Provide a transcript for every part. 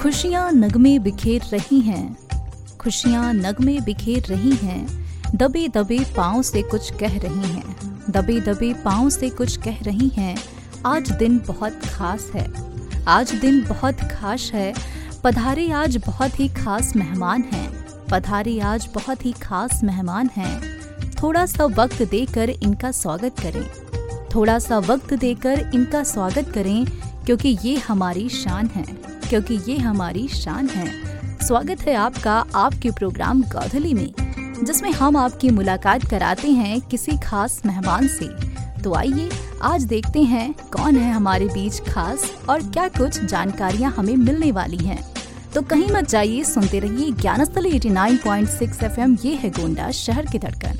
खुशियाँ नगमे बिखेर रही हैं, खुशियाँ नगमे बिखेर रही हैं, दबे दबे पाँव से कुछ कह रही हैं, दबे दबे पाँव से कुछ कह रही हैं। आज दिन बहुत खास है, आज दिन बहुत खास है, पधारे आज बहुत ही खास मेहमान हैं, पधारे आज बहुत ही खास मेहमान हैं। थोड़ा सा वक्त देकर इनका स्वागत करें, थोड़ा सा वक्त देकर इनका स्वागत करें, क्योंकि ये हमारी शान है, क्योंकि ये हमारी शान है। स्वागत है आपका आपके प्रोग्राम गोधली में, जिसमें हम आपकी मुलाकात कराते हैं किसी खास मेहमान से। तो आइए आज देखते हैं कौन है हमारे बीच खास और क्या कुछ जानकारियां हमें मिलने वाली हैं। तो कहीं मत जाइए, सुनते रहिए ज्ञानस्थली 89.6 FM। ये है गोंडा शहर की धड़कन।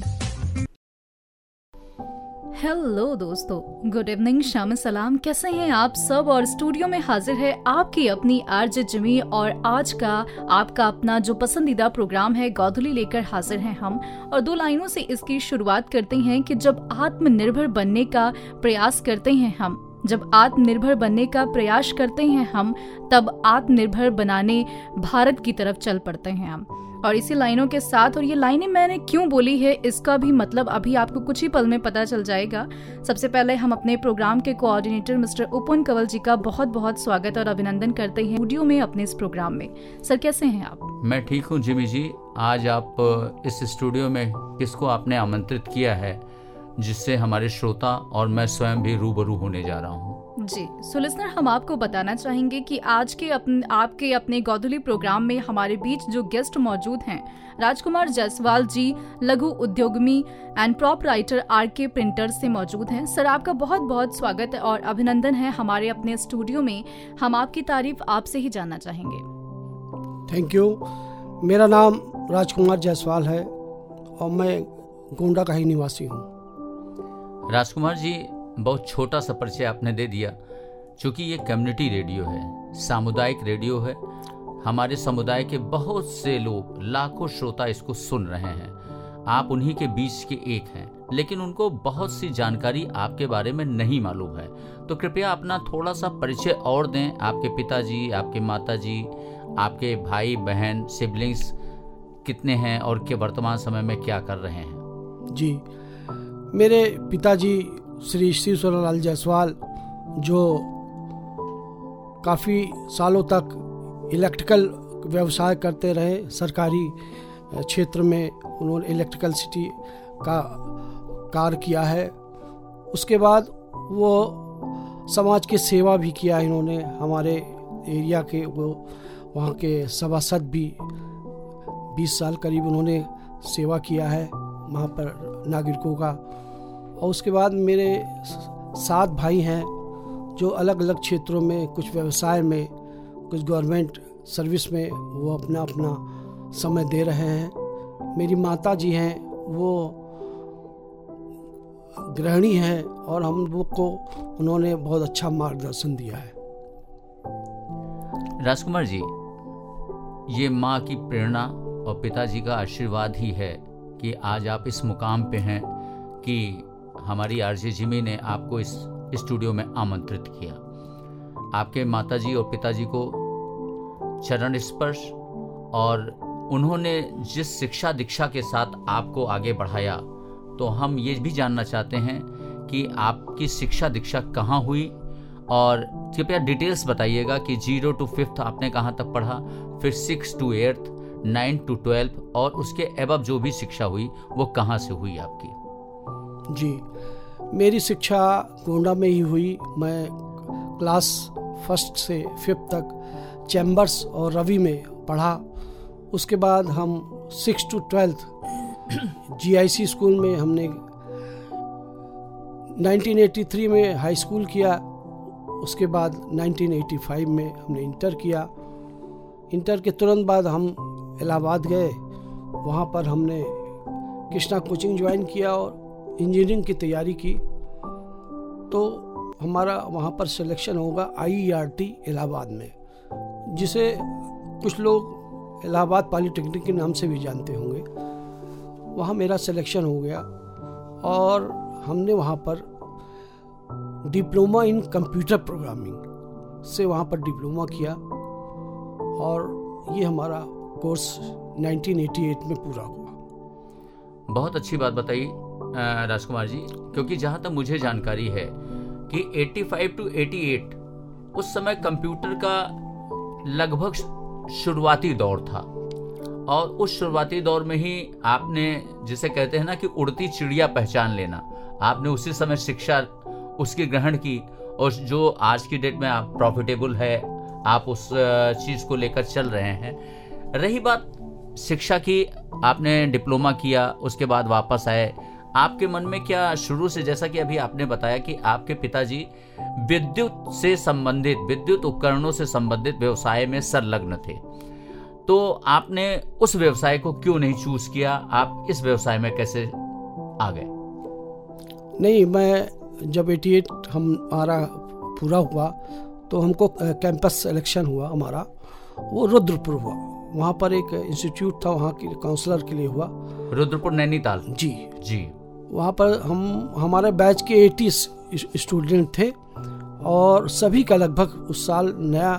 हेलो दोस्तों, गुड इवनिंग, शाम सलाम, कैसे हैं आप सब। और स्टूडियो में हाजिर है आपकी अपनी आरजे जिमी, और आज का आपका अपना जो पसंदीदा प्रोग्राम है गोधली लेकर हाजिर हैं हम। और दो लाइनों से इसकी शुरुआत करते हैं कि जब आत्मनिर्भर बनने का प्रयास करते हैं हम, जब आत्मनिर्भर बनने का प्रयास करते हैं हम, तब आत्मनिर्भर बनाने भारत की तरफ चल पड़ते हैं हम। और इसी लाइनों के साथ, और ये लाइनें मैंने क्यों बोली है इसका भी मतलब अभी आपको कुछ ही पल में पता चल जाएगा। सबसे पहले हम अपने प्रोग्राम के कोऑर्डिनेटर मिस्टर उपवन कंवल जी का बहुत बहुत स्वागत और अभिनंदन करते हैं स्टूडियो में अपने इस प्रोग्राम में। सर, कैसे हैं आप? मैं ठीक हूँ जिमी जी। आज आप इस स्टूडियो में किसको आपने आमंत्रित किया है जिससे हमारे श्रोता और मैं स्वयं भी रूबरू होने जा रहा हूँ? जी, सो लिसनर, हम आपको बताना चाहेंगे कि आज के आपके अपने गोधली प्रोग्राम में हमारे बीच जो गेस्ट मौजूद हैं, राजकुमार जायसवाल जी लघु उद्योगमी एंड प्रोपराइटर आरके प्रिंटर्स से मौजूद हैं। सर, आपका बहुत बहुत स्वागत और अभिनंदन है हमारे अपने स्टूडियो में। हम आपकी तारीफ आपसे ही जानना चाहेंगे। Thank you. मेरा नाम राजकुमार जायसवाल है और मैं गोंडा का ही निवासी हूँ। राजकुमार जी, बहुत छोटा सा परिचय आपने दे दिया। चूँकि ये कम्युनिटी रेडियो है, सामुदायिक रेडियो है, हमारे समुदाय के बहुत से लोग, लाखों श्रोता इसको सुन रहे हैं। आप उन्हीं के बीच के एक हैं, लेकिन उनको बहुत सी जानकारी आपके बारे में नहीं मालूम है। तो कृपया अपना थोड़ा सा परिचय और दें। आपके पिताजी, आपके माताजी, आपके भाई बहन, सिबलिंग्स कितने हैं और के वर्तमान समय में क्या कर रहे हैं? जी, मेरे पिताजी श्री शिवस्वरलाल जायसवाल, जो काफ़ी सालों तक इलेक्ट्रिकल व्यवसाय करते रहे, सरकारी क्षेत्र में उन्होंने इलेक्ट्रिकल सिटी का कार्य किया है। उसके बाद वो समाज की सेवा भी किया इन्होंने। हमारे एरिया के वो वहाँ के सभासद भी 20 साल करीब उन्होंने सेवा किया है वहाँ पर नागरिकों का। और उसके बाद मेरे 7 भाई हैं जो अलग अलग क्षेत्रों में, कुछ व्यवसाय में, कुछ गवर्नमेंट सर्विस में वो अपना अपना समय दे रहे हैं। मेरी माता जी हैं, वो गृहिणी हैं और हम लोग को उन्होंने बहुत अच्छा मार्गदर्शन दिया है। राजकुमार जी, ये माँ की प्रेरणा और पिताजी का आशीर्वाद ही है कि आज आप इस मुकाम पे हैं कि हमारी आरजे जिमी ने आपको इस स्टूडियो में आमंत्रित किया। आपके माताजी और पिताजी को चरण स्पर्श और उन्होंने जिस शिक्षा दीक्षा के साथ आपको आगे बढ़ाया, तो हम ये भी जानना चाहते हैं कि आपकी शिक्षा दीक्षा कहाँ हुई, और कृपया डिटेल्स बताइएगा कि 0 to 5th आपने कहाँ तक पढ़ा, फिर 6 to 8th, 9 to 12 और उसके एबव जो भी शिक्षा हुई वो कहाँ से हुई आपकी? जी, मेरी शिक्षा गोंडा में ही हुई। मैं क्लास 1 से 5 तक चैम्बर्स और रवि में पढ़ा। उसके बाद हम 6 to 12th GIC स्कूल में हमने 1983 में हाई स्कूल किया। उसके बाद 1985 में हमने इंटर किया। इंटर के तुरंत बाद हम इलाहाबाद गए। वहाँ पर हमने कृष्णा कोचिंग ज्वाइन किया और इंजीनियरिंग की तैयारी की। तो हमारा वहाँ पर सिलेक्शन होगा IERT इलाहाबाद में, जिसे कुछ लोग इलाहाबाद पॉलिटेक्निक के नाम से भी जानते होंगे। वहाँ मेरा सिलेक्शन हो गया और हमने वहाँ पर डिप्लोमा इन कंप्यूटर प्रोग्रामिंग से वहाँ पर डिप्लोमा किया। और ये हमारा कोर्स 1988 में पूरा हुआ। बहुत अच्छी बात बताई राजकुमार जी, क्योंकि जहाँ तक मुझे जानकारी है कि 85 to 88 उस समय कंप्यूटर का लगभग शुरुआती दौर था, और उस शुरुआती दौर में ही आपने, जिसे कहते हैं ना कि उड़ती चिड़िया पहचान लेना, आपने उसी समय शिक्षा उसकी ग्रहण की, और जो आज की डेट में आप प्रॉफिटेबल है, आप उस चीज़ को लेकर चल रहे हैं। रही बात शिक्षा की, आपने डिप्लोमा किया, उसके बाद वापस आए। आपके मन में क्या शुरू से, जैसा कि अभी आपने बताया कि आपके पिताजी विद्युत से संबंधित, विद्युत उपकरणों से संबंधित व्यवसाय में संलग्न थे, तो आपने उस व्यवसाय को क्यों नहीं चूज किया? आप इस व्यवसाय में कैसे आ गए? नहीं, मैं जब 88 हमारा पूरा हुआ तो हमको कैंपस सिलेक्शन हुआ हमारा, वो रुद्रपुर हुआ। वहाँ पर एक इंस्टीट्यूट था, वहाँ के काउंसलर के लिए हुआ, रुद्रपुर नैनीताल। जी जी। वहाँ पर हमारे बैच के 80 स्टूडेंट थे, और सभी का लगभग उस साल नया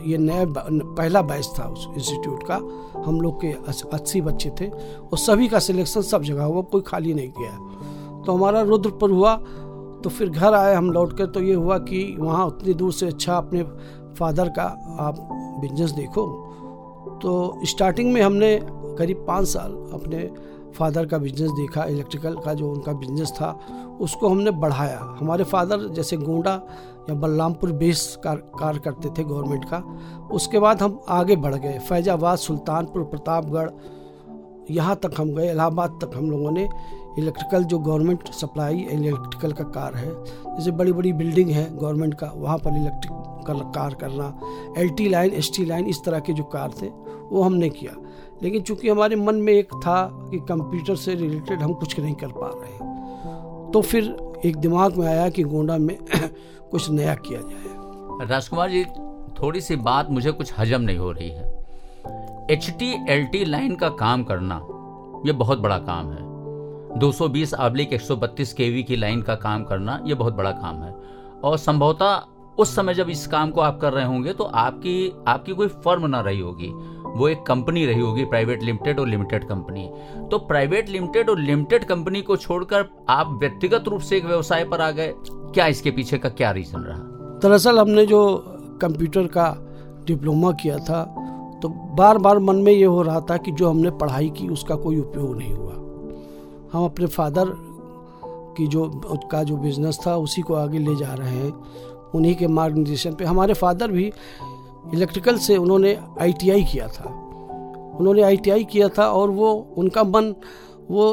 पहला बैच था उस इंस्टीट्यूट का। हम लोग के 80 बच्चे थे, और सभी का सिलेक्शन सब जगह हुआ, कोई खाली नहीं गया। तो हमारा रुद्रपुर हुआ। तो फिर घर आए हम लौट कर, तो ये हुआ कि वहाँ उतनी दूर से अच्छा अपने फादर का आप बिजनेस देखो। तो स्टार्टिंग में हमने करीब 5 साल अपने फादर का बिजनेस देखा, इलेक्ट्रिकल का जो उनका बिजनेस था उसको हमने बढ़ाया। हमारे फादर जैसे गोंडा या बलरामपुर बेस कार्य करते थे गवर्नमेंट का, उसके बाद हम आगे बढ़ गए, फैजाबाद, सुल्तानपुर, प्रतापगढ़, यहाँ तक हम गए, इलाहाबाद तक हम लोगों ने इलेक्ट्रिकल, जो गवर्नमेंट सप्लाई इलेक्ट्रिकल का कार्य है, जैसे बड़ी बड़ी बिल्डिंग है गवर्नमेंट का, वहाँ पर इलेक्ट्रिकल कार्य करना, LT लाइन, ST लाइन, इस तरह के जो कार्य थे वो हमने किया। लेकिन चूंकि हमारे मन में एक था कि कंप्यूटर से रिलेटेड हम कुछ नहीं कर पा रहे हैं, तो फिर एक दिमाग में आया कि गोंडा में कुछ नया किया जाए। राजकुमार जी, थोड़ी सी बात मुझे कुछ हजम नहीं हो रही है। HT LT लाइन का काम करना ये बहुत बड़ा काम है। 220/132 kV की लाइन का काम करना ये बहुत बड़ा काम है, और संभवतः उस समय जब इस काम को आप कर रहे होंगे तो आपकी कोई फर्म ना रही होगी, वो एक कंपनी रही होगी, प्राइवेट लिमिटेड और लिमिटेड कंपनी। तो प्राइवेट लिमिटेड और लिमिटेड कंपनी को छोड़कर आप व्यक्तिगत रूप से एक व्यवसाय पर आ गए, क्या इसके पीछे का क्या रीजन रहा? दरअसल हमने जो कंप्यूटर का डिप्लोमा किया था, तो बार बार मन में ये हो रहा था कि जो हमने पढ़ाई की उसका कोई उपयोग नहीं हुआ। हम अपने फादर की उसका जो बिजनेस था उसी को आगे ले जा रहे हैं, उन्हीं के मार्गदर्शन पे। हमारे फादर भी इलेक्ट्रिकल से उन्होंने ITI किया था, और वो उनका मन, वो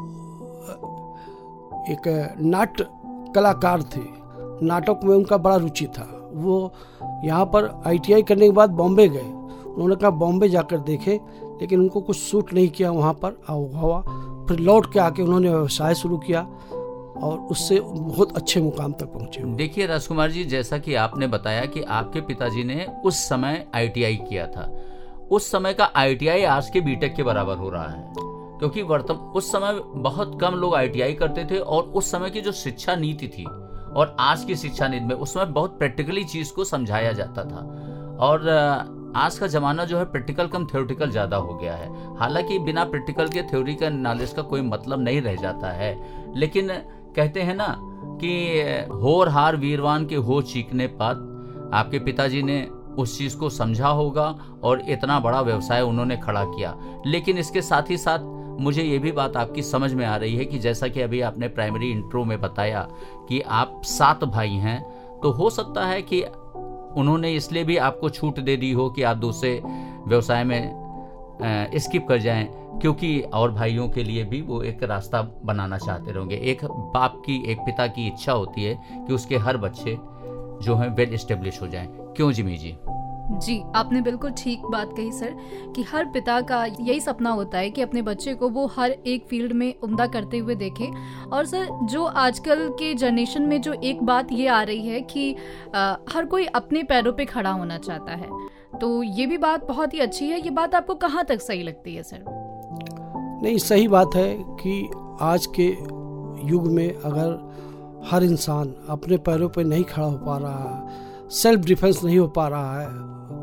एक नाट्य कलाकार थे, नाटक में उनका बड़ा रुचि था। वो यहाँ पर ITI करने के बाद बॉम्बे गए, उन्होंने कहा बॉम्बे जाकर देखे, लेकिन उनको कुछ सूट नहीं किया वहाँ पर आबोहवा। फिर लौट के आके उन्होंने व्यवसाय शुरू किया, और उससे बहुत अच्छे मुकाम तक पहुंचे। देखिए राजकुमार जी, जैसा कि आपने बताया कि आपके पिताजी ने उस समय ITI किया था, उस समय का ITI आज के BTech के बराबर हो रहा है, क्योंकि उस समय बहुत कम लोग ITI करते थे, और उस समय की जो शिक्षा नीति थी और आज की शिक्षा नीति में, उस समय बहुत प्रैक्टिकली चीज को समझाया जाता था, और आज का जमाना जो है प्रैक्टिकल कम थ्योरेटिकल ज्यादा हो गया है। हालांकि बिना प्रैक्टिकल के थ्योरी का नॉलेज का कोई मतलब नहीं रह जाता है, लेकिन कहते हैं ना कि होर हार वीरवान के हो चीखने पात, आपके पिताजी ने उस चीज को समझा होगा और इतना बड़ा व्यवसाय उन्होंने खड़ा किया। लेकिन इसके साथ ही साथ मुझे ये भी बात आपकी समझ में आ रही है कि जैसा कि अभी आपने प्राइमरी इंट्रो में बताया कि आप 7 भाई हैं, तो हो सकता है कि उन्होंने इसलिए भी आपको छूट दे दी हो कि आप दूसरे व्यवसाय में स्किप कर जाएं, क्योंकि और भाइयों के लिए भी वो एक रास्ता बनाना चाहते रहेंगे। एक बाप की, एक पिता की इच्छा होती है कि उसके हर बच्चे जो हैं वेल एस्टेब्लिश हो जाएं। क्यों जिमी जी? जी, आपने बिल्कुल ठीक बात कही सर, कि हर पिता का यही सपना होता है कि अपने बच्चे को वो हर एक फील्ड में उम्दा करते हुए देखे। और सर, जो आजकल के जनरेशन में जो एक बात ये आ रही है कि हर कोई अपने पैरों पे खड़ा होना चाहता है, तो ये भी बात बहुत ही अच्छी है। ये बात आपको कहाँ तक सही लगती है सर? नहीं, सही बात है कि आज के युग में अगर हर इंसान अपने पैरों पे नहीं खड़ा हो पा रहा है, सेल्फ डिफेंस नहीं हो पा रहा है,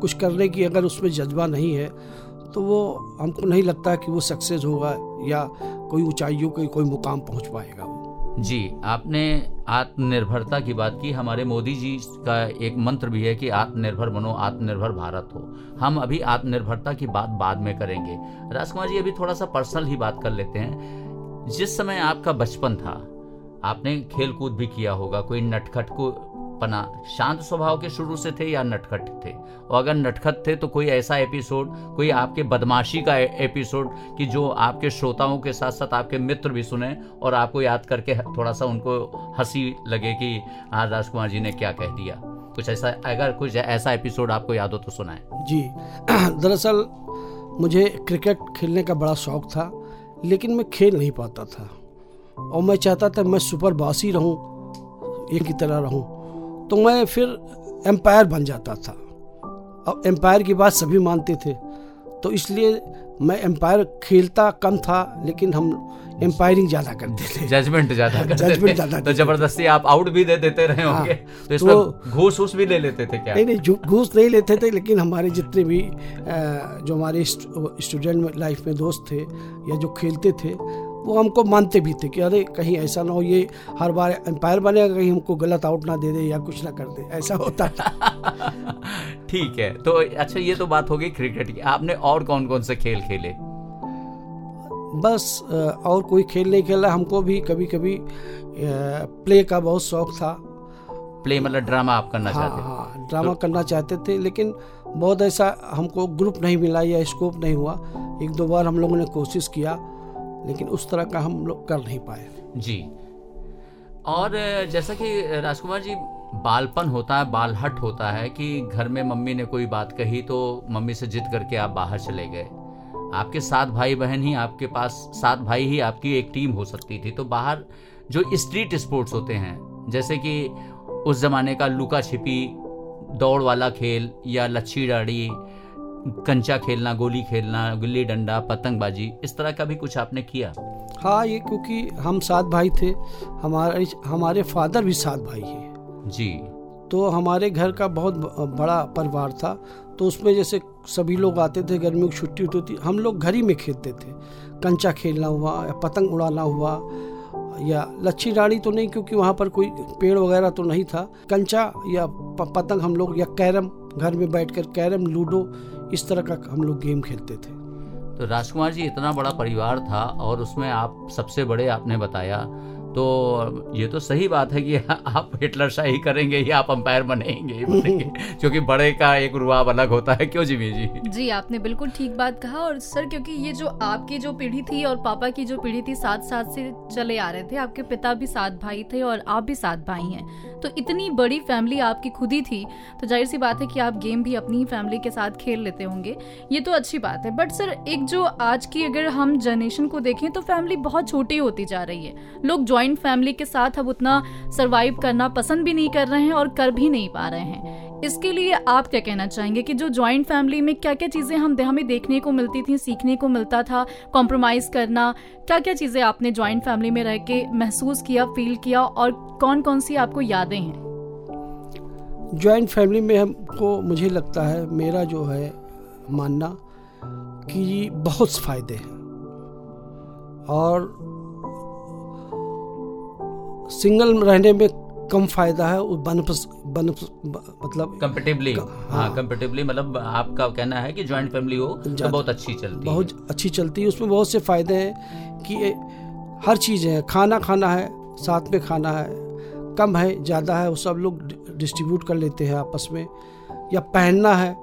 कुछ करने की अगर उसमें जज्बा नहीं है तो वो हमको नहीं लगता कि वो सक्सेस होगा या कोई ऊंचाइयों के कोई मुकाम पहुंच पाएगा वो। जी, आपने आत्मनिर्भरता की बात की। हमारे मोदी जी का एक मंत्र भी है कि आत्मनिर्भर बनो, आत्मनिर्भर भारत हो। हम अभी आत्मनिर्भरता की बात बाद में करेंगे। राजकुमार जी, अभी थोड़ा सा पर्सनल ही बात कर लेते हैं। जिस समय आपका बचपन था, आपने खेल कूद भी किया होगा, कोई नटखट को पना, शांत स्वभाव के शुरू से थे या नटखट थे? और अगर नटखट थे तो कोई ऐसा एपिसोड, कोई आपके बदमाशी का एपिसोड कि जो आपके श्रोताओं के साथ साथ आपके मित्र भी सुने और आपको याद करके थोड़ा सा उनको हंसी लगे कि हाँ, राजकुमार जी ने क्या कह दिया? कुछ ऐसा, अगर कुछ ऐसा एपिसोड आपको याद हो तो सुनाएं। जी, दरअसल मुझे क्रिकेट खेलने का बड़ा शौक था, लेकिन मैं खेल नहीं पाता था और मैं चाहता था मैं सुपर बॉस ही रहूं, एक की तरह रहूं। तो मैं फिर एम्पायर बन जाता था। अब एम्पायर की बात सभी मानते थे, तो इसलिए मैं एम्पायर खेलता कम था, लेकिन हम एम्पायरिंग ज़्यादा करते थे, जजमेंट ज़्यादा। तो जबरदस्ती आप आउट भी दे देते रहे होंगे। तो इसमें घूस भी ले लेते थे क्या? नहीं, घूस नहीं लेते थे, लेकिन हमारे जितने भी जो हमारे स्टूडेंट लाइफ में दोस्त थे या जो खेलते थे, वो हमको मानते भी थे कि अरे कहीं ऐसा ना हो ये हर बार एम्पायर बनेगा, कहीं हमको गलत आउट ना दे दे या कुछ ना कर दे, ऐसा होता था। ठीक है, तो अच्छा, ये तो बात हो गई क्रिकेट की। आपने और कौन कौन से खेल खेले? बस और कोई खेल नहीं खेला। हमको भी कभी कभी प्ले का बहुत शौक था। प्ले मतलब ड्रामा आप करना चाहते थे? हाँ, ड्रामा करना चाहते थे, लेकिन बहुत ऐसा हमको ग्रुप नहीं मिला या स्कोप नहीं हुआ। 1-2 बार हम लोगों ने कोशिश किया, लेकिन उस तरह का हम लोग कर नहीं पाए। जी, और जैसा कि राजकुमार जी, बालपन होता है, बालहट होता है कि घर में मम्मी ने कोई बात कही तो मम्मी से जिद करके आप बाहर चले गए। आपके 7 भाई बहन ही आपके पास, 7 भाई ही आपकी एक टीम हो सकती थी। तो बाहर जो स्ट्रीट स्पोर्ट्स होते हैं, जैसे कि उस जमाने का लुका छिपी, दौड़ वाला खेल या लच्छी डाड़ी, कंचा खेलना, गोली खेलना, गिल्ली डंडा, पतंगबाजी, इस तरह का भी कुछ आपने किया? हाँ, ये क्योंकि हम 7 भाई थे, हमारे फादर भी 7 भाई हैं जी, तो हमारे घर का बहुत बड़ा परिवार था। तो उसमें जैसे सभी लोग आते थे, गर्मियों की छुट्टी होती थी, हम लोग घर ही में खेलते थे। कंचा खेलना हुआ या पतंग उड़ाना हुआ या लच्छी डाड़ी तो नहीं, क्योंकि वहाँ पर कोई पेड़ वगैरह तो नहीं था। कंचा या पतंग हम लोग, या कैरम, घर में बैठकर कैरम, लूडो, इस तरह का हम लोग गेम खेलते थे। तो राजकुमार जी, इतना बड़ा परिवार था और उसमें आप सबसे बड़े आपने बताया, तो ये तो सही बात है कि आप हिटलर शाही करेंगे या आप अंपायर बनेंगे, क्योंकि बड़े का एक रुआब अलग होता है। क्यों जिमी जी? जी, आपने बिल्कुल ठीक बात कहा। और सर, क्योंकि ये जो आपकी जो पीढ़ी थी और पापा की जो पीढ़ी थी, 7 से चले आ रहे थे। आपके पिता भी 7 भाई थे और आप भी 7 भाई हैं, तो इतनी बड़ी फैमिली आपकी खुद ही थी, तो जाहिर सी बात है कि आप गेम भी अपनी फैमिली के साथ खेल लेते होंगे। ये तो अच्छी बात है। बट सर, एक जो आज की अगर हम जनरेशन को देखें तो फैमिली बहुत छोटी होती जा रही है। लोग जॉइंट फैमिली के साथ अब उतना सरवाइव करना पसंद भी नहीं कर रहे हैं और कर भी नहीं पा रहे हैं। इसके लिए आप क्या कहना चाहेंगे कि जो जॉइंट फैमिली में क्या क्या चीजें हमें देखने को मिलती थी, सीखने को मिलता था, कॉम्प्रोमाइज करना, क्या क्या चीजें आपने जॉइंट फैमिली में रह के महसूस किया, फील किया, और कौन कौन सी आपको यादें हैं? जॉइंट फैमिली में हमको, मुझे लगता है, मेरा जो है मानना कि बहुत फायदे हैं और सिंगल रहने में कम फायदा है। मतलब कंपेटिबली, हाँ, कंपेटिबली, मतलब आपका कहना है कि जॉइंट फैमिली हो तो बहुत अच्छी चलती है। बहुत अच्छी चलती है, उसमें बहुत से फायदे हैं कि हर चीज़ है। खाना है, साथ में खाना है, कम है ज़्यादा है वो सब लोग डिस्ट्रीब्यूट कर लेते हैं आपस में। या पहनना है,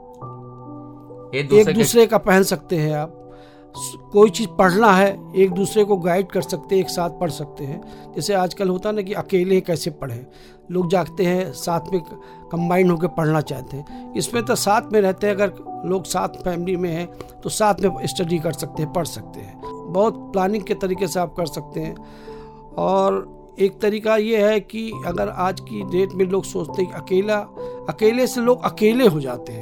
एक दूसरे का पहन सकते हैं आप। कोई चीज़ पढ़ना है, एक दूसरे को गाइड कर सकते हैं, एक साथ पढ़ सकते हैं। जैसे आजकल होता है ना कि अकेले कैसे पढ़ें, लोग जागते हैं साथ में कंबाइंड होकर पढ़ना चाहते हैं। इसमें तो साथ में रहते हैं, अगर लोग साथ फैमिली में हैं तो साथ में स्टडी कर सकते हैं, पढ़ सकते हैं। बहुत प्लानिंग के तरीके से आप कर सकते हैं। और एक तरीका ये है कि अगर आज की डेट में लोग सोचते हैं कि अकेले से लोग अकेले हो जाते हैं,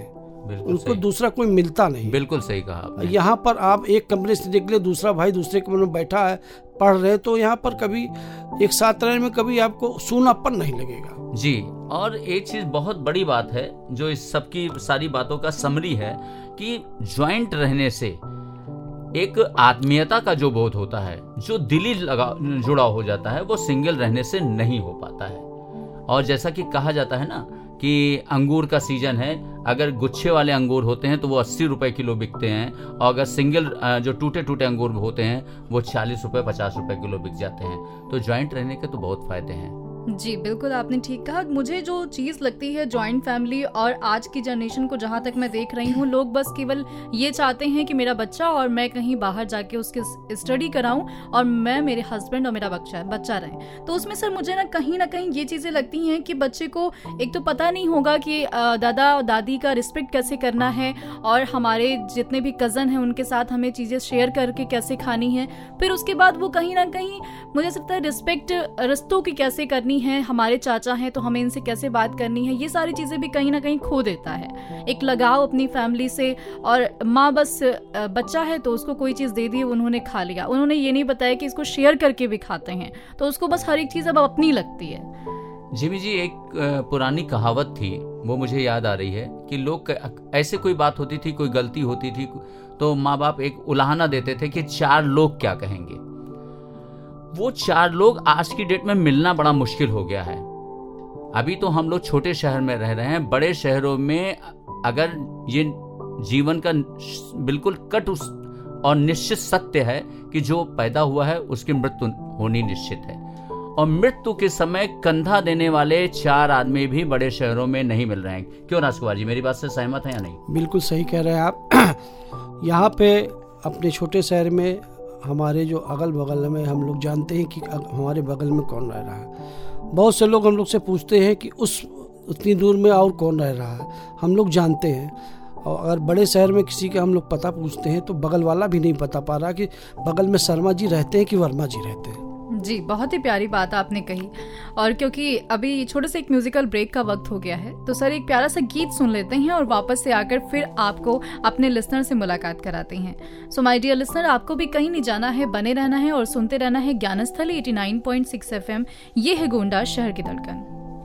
उनको दूसरा कोई मिलता नहीं। बिल्कुल सही कहा आपने। यहाँ पर आप एक कमरे से निकले, दूसरा भाई दूसरे कमरे में बैठा है, पढ़ रहे, तो यहाँ पर कभी एक साथ रहने में कभी आपको सूनापन नहीं लगेगा जी। और एक चीज बहुत बड़ी बात है जो इस सबकी सारी बातों का समरी है कि ज्वाइंट रहने से एक आत्मीयता का जो बोध होता है, जो दिली जुड़ा हो जाता है, वो सिंगल रहने से नहीं हो पाता है। और जैसा कि कहा जाता है ना कि अंगूर का सीजन है, अगर गुच्छे वाले अंगूर होते हैं तो वो 80 रुपए किलो बिकते हैं, और अगर सिंगल जो टूटे टूटे अंगूर होते हैं वो 40 रुपए 50 रुपए किलो बिक जाते हैं। तो ज्वाइंट रहने के तो बहुत फायदे हैं। जी बिल्कुल, आपने ठीक कहा। मुझे जो चीज़ लगती है जॉइंट फैमिली और आज की जनरेशन को जहाँ तक मैं देख रही हूँ, लोग बस केवल ये चाहते हैं कि मेरा बच्चा और मैं कहीं बाहर जाके उसके स्टडी कराऊं और मैं, मेरे हस्बैंड और मेरा बच्चा रहें। तो उसमें सर मुझे ना कहीं ये चीज़ें लगती हैं कि बच्चे को एक तो पता नहीं होगा कि दादा दादी का रिस्पेक्ट कैसे करना है, और हमारे जितने भी कज़न हैं उनके साथ हमें चीज़ें शेयर करके कैसे खानी है। फिर उसके बाद वो कहीं ना कहीं मुझे लगता है रिस्पेक्ट रिश्तों की कैसे करनी है, हमारे चाचा हैं तो हमें इनसे कैसे बात करनी है, ये सारी चीज़ें भी कहीं ना कहीं खो देता है। एक लगाव अपनी फैमिली से, और माँ बस बच्चा है तो उसको कोई चीज़ दे दी, उन्होंने खा लिया, उन्होंने ये नहीं बताया कि इसको शेयर करके भी खाते हैं, तो उसको बस हर एक चीज़ अब अपनी लगती है। जिमी जी, एक पुरानी कहावत थी, वो मुझे याद आ रही है कि लोग ऐसे कोई बात होती थी, कोई गलती होती थी, तो माँ बाप एक उलाहना देते थे कि 4 लोग क्या कहेंगे। वो 4 लोग आज की डेट में मिलना बड़ा मुश्किल हो गया है। अभी तो हम लोग छोटे शहर में रह रहे हैं, बड़े शहरों में अगर ये जीवन का बिल्कुल कट और निश्चित सत्य है कि जो पैदा हुआ है उसकी मृत्यु होनी निश्चित है, और मृत्यु के समय कंधा देने वाले 4 आदमी भी बड़े शहरों में नहीं मिल रहे हैं। क्यों राजकुमार जी, मेरी बात से सहमत है या नहीं? बिल्कुल सही कह रहे हैं आप। यहाँ पे अपने छोटे शहर में हमारे जो अगल बगल में हम लोग जानते हैं कि हमारे बगल में कौन रह रहा है। बहुत से लोग हम लोग से पूछते हैं कि उतनी दूर में और कौन रह रहा है, हम लोग जानते हैं। और अगर बड़े शहर में किसी का हम लोग पता पूछते हैं तो बगल वाला भी नहीं बता पा रहा कि बगल में शर्मा जी रहते हैं कि वर्मा जी रहते हैं। जी, बहुत ही प्यारी बात आपने कही। और क्योंकि अभी छोटे से एक म्यूजिकल ब्रेक का वक्त हो गया है, तो सर एक प्यारा सा गीत सुन लेते हैं और वापस से आकर फिर आपको अपने लिसनर से मुलाकात कराते हैं। सो माय डियर लिसनर, आपको भी कहीं नहीं जाना है, बने रहना है और सुनते रहना है ज्ञानस्थल 89.6 FM। ये है गोंडा शहर की धड़कन।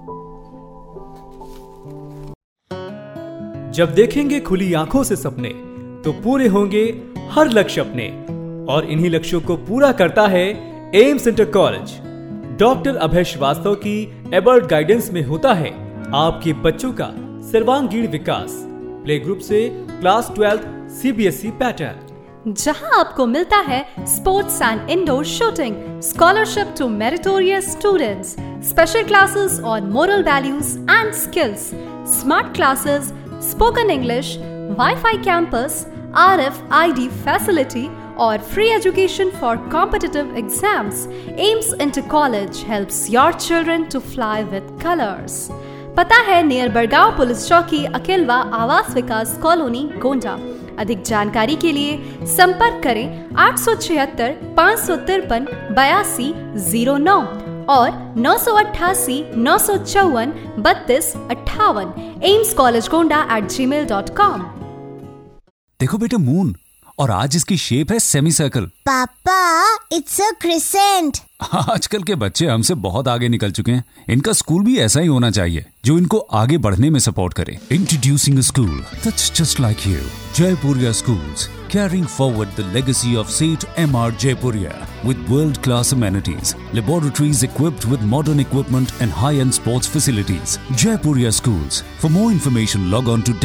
जब देखेंगे खुली आंखों से सपने तो पूरे होंगे हर लक्ष्य अपने, और इन्हीं लक्ष्यों को पूरा करता है Aims inter college. Doctor Abhay Srivastava की एबर्ट गाइडेंस में होता है आपके बच्चों का सर्वांगीण विकास, प्ले ग्रुप से क्लास 12 CBSE पैटर्न, जहां आपको मिलता है sports and indoor shooting, scholarship to meritorious students, special classes on moral values and skills, smart classes, spoken English, wifi campus, RFID facility और free education for competitive exams. AIMS Inter College helps your children to fly with colors. पता है near Badgaon police चौकी, अकेलवा आवास विकास colony, Gonda. अधिक जानकारी के लिए संपर्क करें 876 553 8209 और 988 954 3258 aimscollegegonda@gmail.com। देखो बेटे, मून, और आज इसकी शेप है सेमी सर्कल। पापा, इट्स अ क्रिसेंट। आजकल के बच्चे हमसे बहुत आगे निकल चुके हैं। इनका स्कूल भी ऐसा ही होना चाहिए जो इनको आगे बढ़ने में सपोर्ट करे। Introducing a school that's just like you, Jaipuria schools, carrying forward the legacy of St. M.R. Jaipuria with world-class amenities, laboratories equipped with modern equipment and high-end sports facilities. Jaipuria Schools. For more information, log on to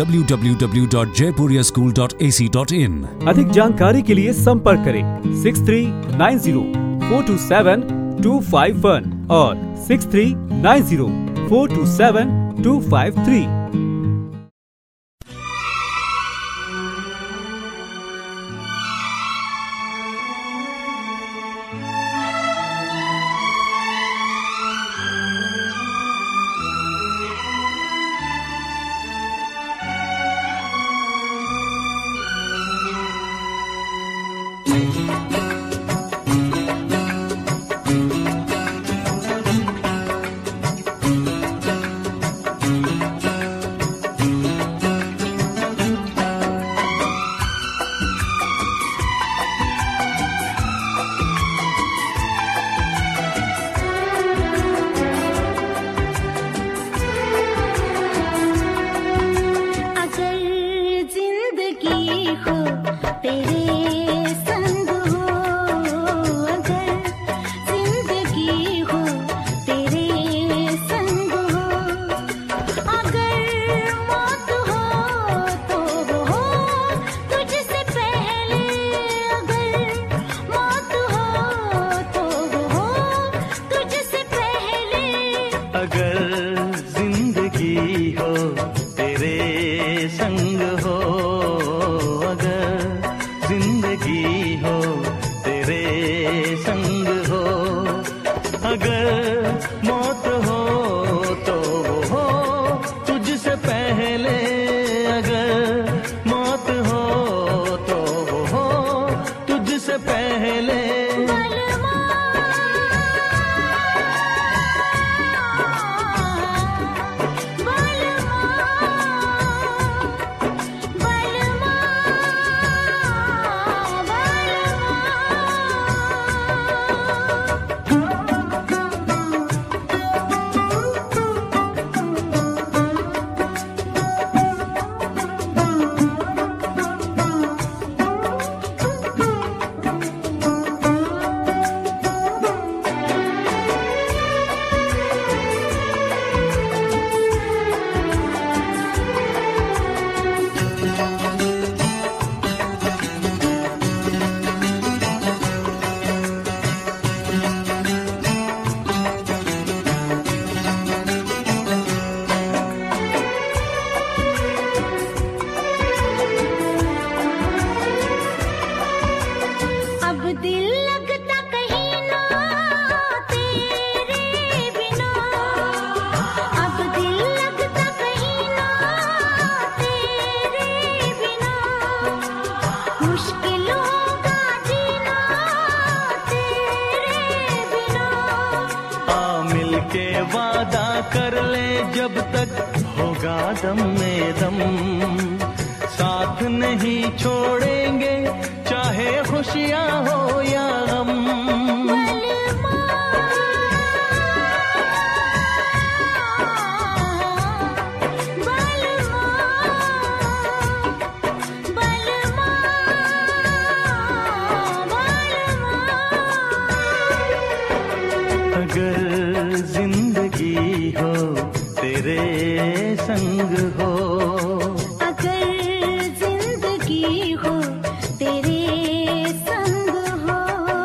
www.jaipuriaschool.ac.in. अधिक जानकारी के लिए संपर्क करें 6390427251 और 6390427253। दम में दम साथ नहीं छोड़ेंगे, चाहे खुशियाँ हो या गम। अगर जिंदगी हो तेरे संग हो, अगर जिंदगी हो तेरे संग हो,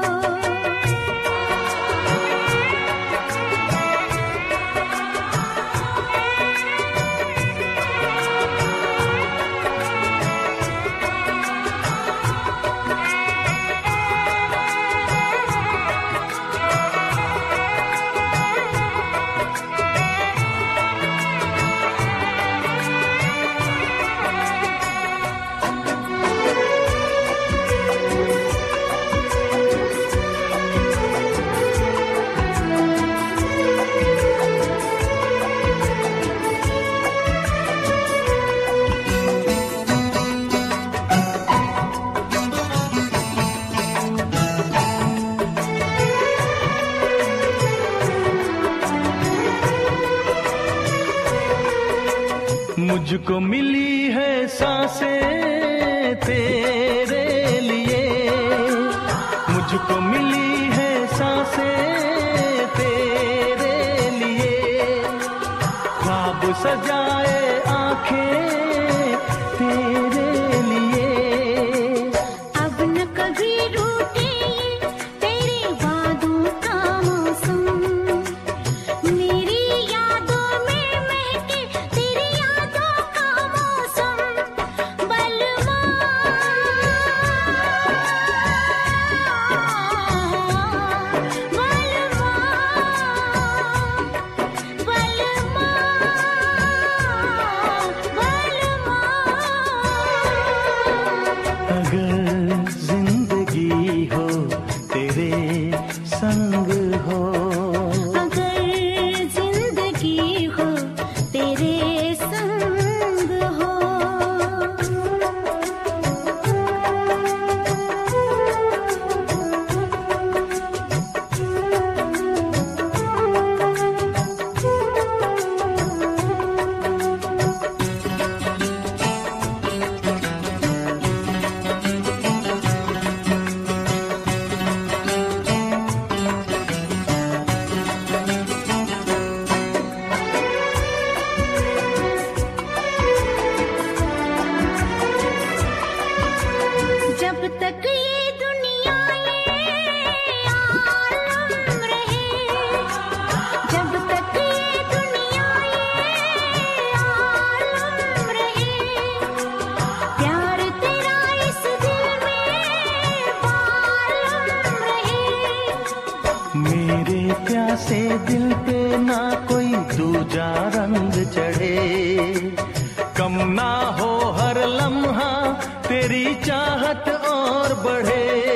मुझको मिली है सांसें तेरे लिए, मुझको मिली है सांसें तेरे लिए, ख्वाब सजाए आंखें तेरे लिए। अब न कभी रूठे तेरे वादों का मौसम, मेरी यादों में महके तेरी यादों का मौसम। बलवा बलवा बलवा तेरी चाहत और बढ़े।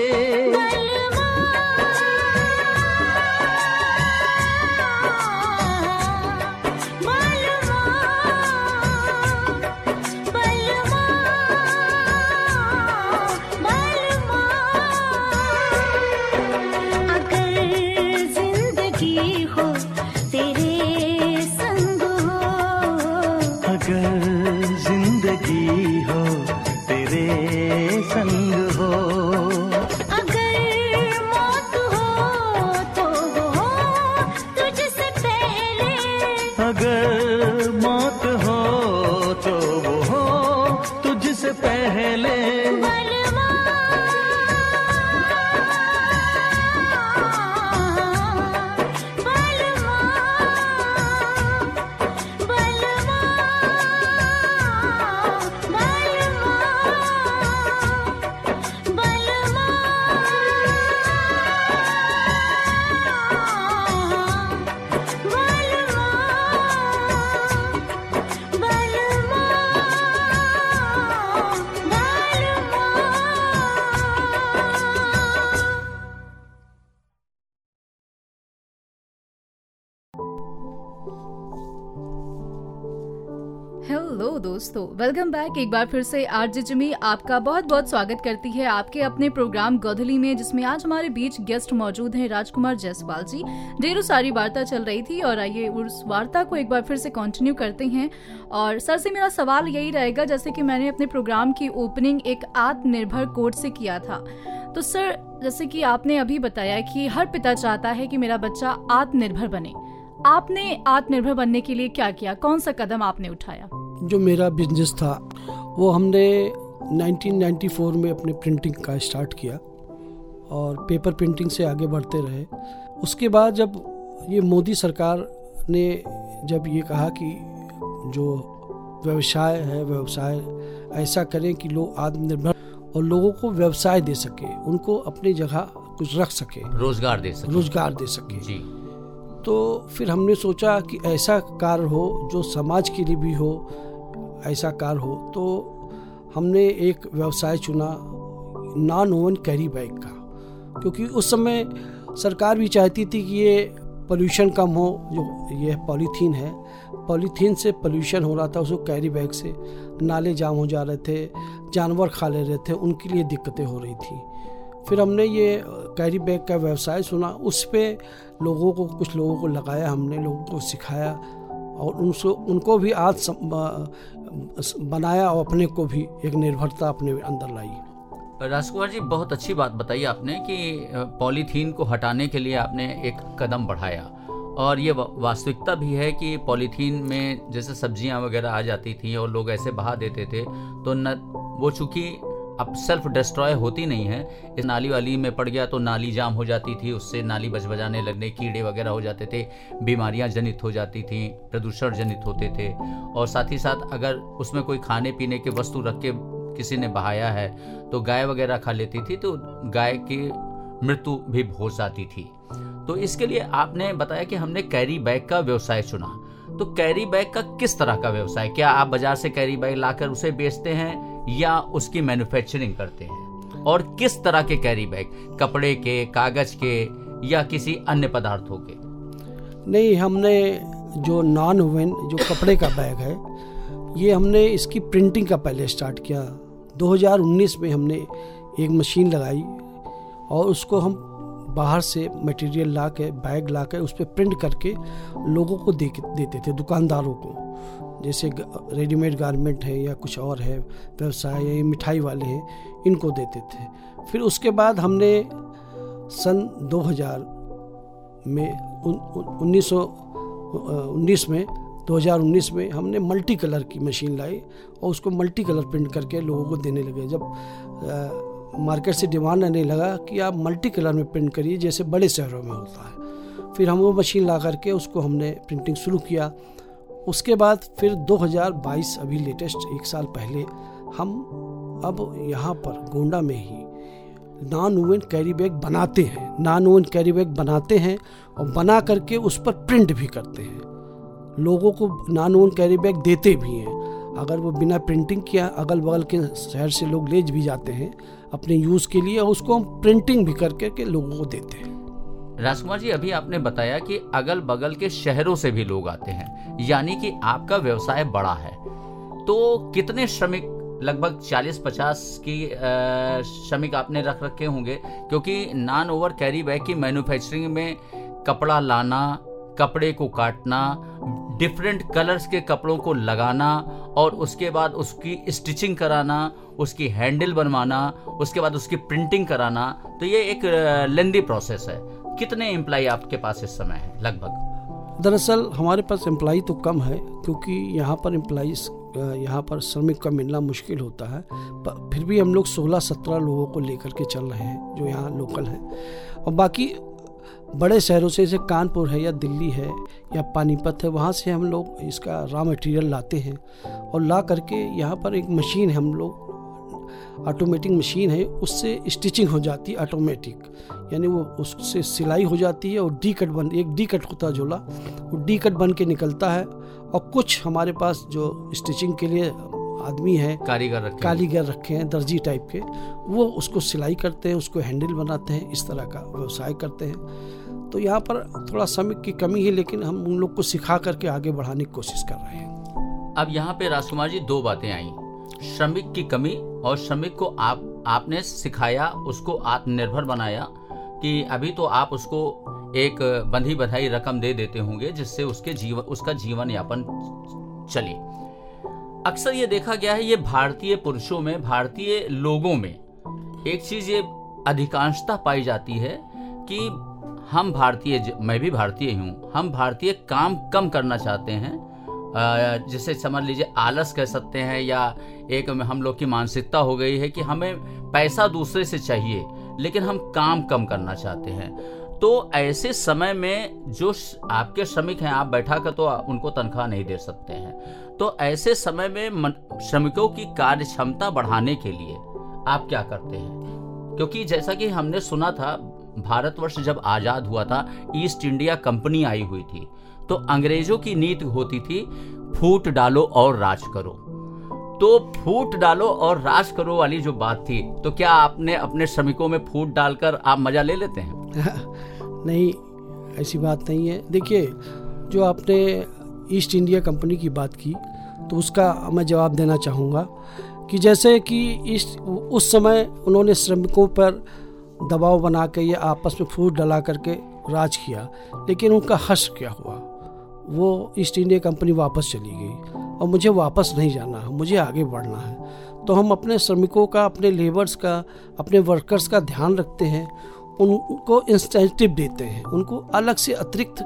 हेलो दोस्तों, वेलकम बैक। एक बार फिर से आरजे जिमी आपका बहुत बहुत स्वागत करती है आपके अपने प्रोग्राम गोधली में, जिसमें आज हमारे बीच गेस्ट मौजूद हैं राजकुमार जायसवाल जी। ढेरों सारी वार्ता चल रही थी और आइए उस वार्ता को एक बार फिर से कंटिन्यू करते हैं। और सर से मेरा सवाल यही रहेगा, जैसे कि मैंने अपने प्रोग्राम की ओपनिंग एक आत्मनिर्भर कोट से किया था, तो सर जैसे कि आपने अभी बताया कि हर पिता चाहता है कि मेरा बच्चा आत्मनिर्भर बने। आपने आत्मनिर्भर बनने के लिए क्या किया, कौन सा कदम आपने उठाया? जो मेरा बिजनेस था वो हमने 1994 में अपने प्रिंटिंग का स्टार्ट किया और पेपर प्रिंटिंग से आगे बढ़ते रहे। उसके बाद जब ये मोदी सरकार ने जब ये कहा कि जो व्यवसाय है व्यवसाय ऐसा करें कि लोग आत्मनिर्भर और लोगों को व्यवसाय दे सके, उनको अपनी जगह कुछ रख सके, रोजगार दे सके जी। तो फिर हमने सोचा कि ऐसा कार्य हो जो समाज के लिए भी हो, ऐसा कार्य हो। तो हमने एक व्यवसाय चुना नॉन ओवन कैरी बैग का, क्योंकि उस समय सरकार भी चाहती थी कि ये पोल्यूशन कम हो। जो ये पॉलीथीन है, पॉलीथीन से पोल्यूशन हो रहा था, उसको कैरी बैग से नाले जाम हो जा रहे थे, जानवर खा ले रहे थे, उनके लिए दिक्कतें हो रही थी। फिर हमने ये कैरी बैग का व्यवसाय सुना, उस पर कुछ लोगों को लगाया, हमने लोगों को सिखाया और उनको भी आज बनाया और अपने को भी एक निर्भरता अपने अंदर लाई। राजकुमार जी, बहुत अच्छी बात बताई आपने कि पॉलीथीन को हटाने के लिए आपने एक कदम बढ़ाया, और ये वास्तविकता भी है कि पॉलीथीन में जैसे सब्जियां वगैरह आ जाती थी और लोग ऐसे बहा देते थे, तो न वो चूँकि अब सेल्फ डिस्ट्रॉय होती नहीं है, इस नाली वाली में पड़ गया तो नाली जाम हो जाती थी, उससे नाली बजबजाने लगने, कीड़े वगैरह हो जाते थे, बीमारियां जनित हो जाती थी, प्रदूषण जनित होते थे। और साथ ही साथ अगर उसमें कोई खाने पीने के वस्तु रख के किसी ने बहाया है तो गाय वगैरह खा लेती थी, तो गाय की मृत्यु भी हो जाती थी। तो इसके लिए आपने बताया कि हमने कैरी बैग का व्यवसाय चुना। तो कैरी बैग का किस तरह का व्यवसाय, क्या आप बाजार से कैरी बैग लाकर उसे बेचते हैं या उसकी मैन्युफैक्चरिंग करते हैं? और किस तरह के कैरी बैग, कपड़े के, कागज के या किसी अन्य पदार्थों के? नहीं, हमने जो नॉन ओवन जो कपड़े का बैग है, ये हमने इसकी प्रिंटिंग का पहले स्टार्ट किया। 2019 में हमने एक मशीन लगाई और उसको हम बाहर से मटेरियल ला के, बैग ला के उस पर प्रिंट करके लोगों को देते थे, दुकानदारों को, जैसे रेडीमेड गारमेंट है या कुछ और है व्यवसाय या मिठाई वाले हैं, इनको देते थे। फिर उसके बाद हमने सन 2000 में 2019 में हमने मल्टी कलर की मशीन लाई और उसको मल्टी कलर प्रिंट करके लोगों को देने लगे। जब मार्केट से डिमांड आने लगा कि आप मल्टी कलर में प्रिंट करिए जैसे बड़े शहरों में होता है, फिर हम वो मशीन ला करके उसको हमने प्रिंटिंग शुरू किया। उसके बाद फिर 2022 अभी लेटेस्ट 1 साल पहले हम अब यहाँ पर गोंडा में ही नॉन ओवन कैरी बैग बनाते हैं और बना करके उस पर प्रिंट भी करते हैं, लोगों को नॉन ओवन कैरी बैग देते भी हैं। अगर वो बिना प्रिंटिंग किया अगल बगल के शहर से लोग ले भी जाते हैं अपने यूज़ के लिए, और उसको हम प्रिंटिंग भी करके के लोगों को देते हैं। राजकुमार जी, अभी आपने बताया कि अगल बगल के शहरों से भी लोग आते हैं, यानी कि आपका व्यवसाय बड़ा है। तो कितने श्रमिक, लगभग 40-50 की श्रमिक आपने रख रखे होंगे, क्योंकि नॉन ओवर कैरी बैग की मैन्युफैक्चरिंग में कपड़ा लाना, कपड़े को काटना, डिफरेंट कलर्स के कपड़ों को लगाना और उसके बाद उसकी स्टिचिंग कराना, उसकी हैंडल बनवाना, उसके बाद उसकी प्रिंटिंग कराना, तो ये एक लेंदी प्रोसेस है। कितने एम्प्लॉय आपके पास इस समय है लगभग? दरअसल हमारे पास एम्प्लॉय तो कम है, क्योंकि यहाँ पर श्रमिक का मिलना मुश्किल होता है। फिर भी हम लोग 16-17 लोगों को लेकर के चल रहे हैं जो यहाँ लोकल हैं। और बाकी बड़े शहरों से, जैसे कानपुर है या दिल्ली है या पानीपत है, वहाँ से हम लोग इसका रॉ मटेरियल लाते हैं और ला करके यहाँ पर एक मशीन है, हम लोग ऑटोमेटिक मशीन है, उससे स्टिचिंग हो जाती है ऑटोमेटिक, यानी वो उससे सिलाई हो जाती है और एक डी कट होता है झोला, वो डी कट बन के निकलता है। और कुछ हमारे पास जो स्टिचिंग के लिए आदमी है, कारीगर रखे हैं दर्जी टाइप के, वो उसको सिलाई करते हैं, उसको हैंडल बनाते हैं, इस तरह का व्यवसाय करते हैं। तो यहाँ पर थोड़ा श्रमिक की कमी है, लेकिन हम उन लोग को सिखा करके आगे बढ़ाने की कोशिश कर रहे हैं। अब यहाँ पे राजकुमार जी 2 बातें आई, श्रमिक की कमी और श्रमिक को आपने सिखाया, उसको आत्मनिर्भर बनाया, कि अभी तो आप उसको एक बंधी बधाई रकम दे देते होंगे जिससे उसका जीवन यापन चले। अक्सर ये देखा गया है, ये भारतीय पुरुषों में, भारतीय लोगों में एक चीज ये अधिकांशता पाई जाती है कि हम भारतीय, मैं भी भारतीय हूँ, हम भारतीय काम कम करना चाहते हैं, जिसे समझ लीजिए आलस कह सकते हैं, या एक हम लोग की मानसिकता हो गई है कि हमें पैसा दूसरे से चाहिए लेकिन हम काम कम करना चाहते हैं। तो ऐसे समय में जो आपके श्रमिक हैं, आप बैठा कर तो उनको तनख्वाह नहीं दे सकते हैं, तो ऐसे समय में श्रमिकों की कार्य क्षमता बढ़ाने के लिए आप क्या करते हैं? क्योंकि जैसा कि हमने सुना था, भारतवर्ष जब आज़ाद हुआ था, ईस्ट इंडिया कंपनी आई हुई थी, तो अंग्रेजों की नीति होती थी फूट डालो और राज करो। तो फूट डालो और राज करो वाली जो बात थी, तो क्या आपने अपने श्रमिकों में फूट डालकर आप मजा ले लेते हैं? नहीं, ऐसी बात नहीं है। देखिए, जो आपने ईस्ट इंडिया कंपनी की बात की, तो उसका मैं जवाब देना चाहूँगा कि जैसे कि उस समय उन्होंने श्रमिकों पर दबाव बना के या आपस में फूट डला करके राज किया, लेकिन उनका हश्र क्या हुआ? वो ईस्ट इंडिया कंपनी वापस चली गई और मुझे वापस नहीं जाना है, मुझे आगे बढ़ना है। तो हम अपने श्रमिकों का, अपने लेबर्स का, अपने वर्कर्स का ध्यान रखते हैं, उनको इंसेंटिव देते हैं, उनको अलग से अतिरिक्त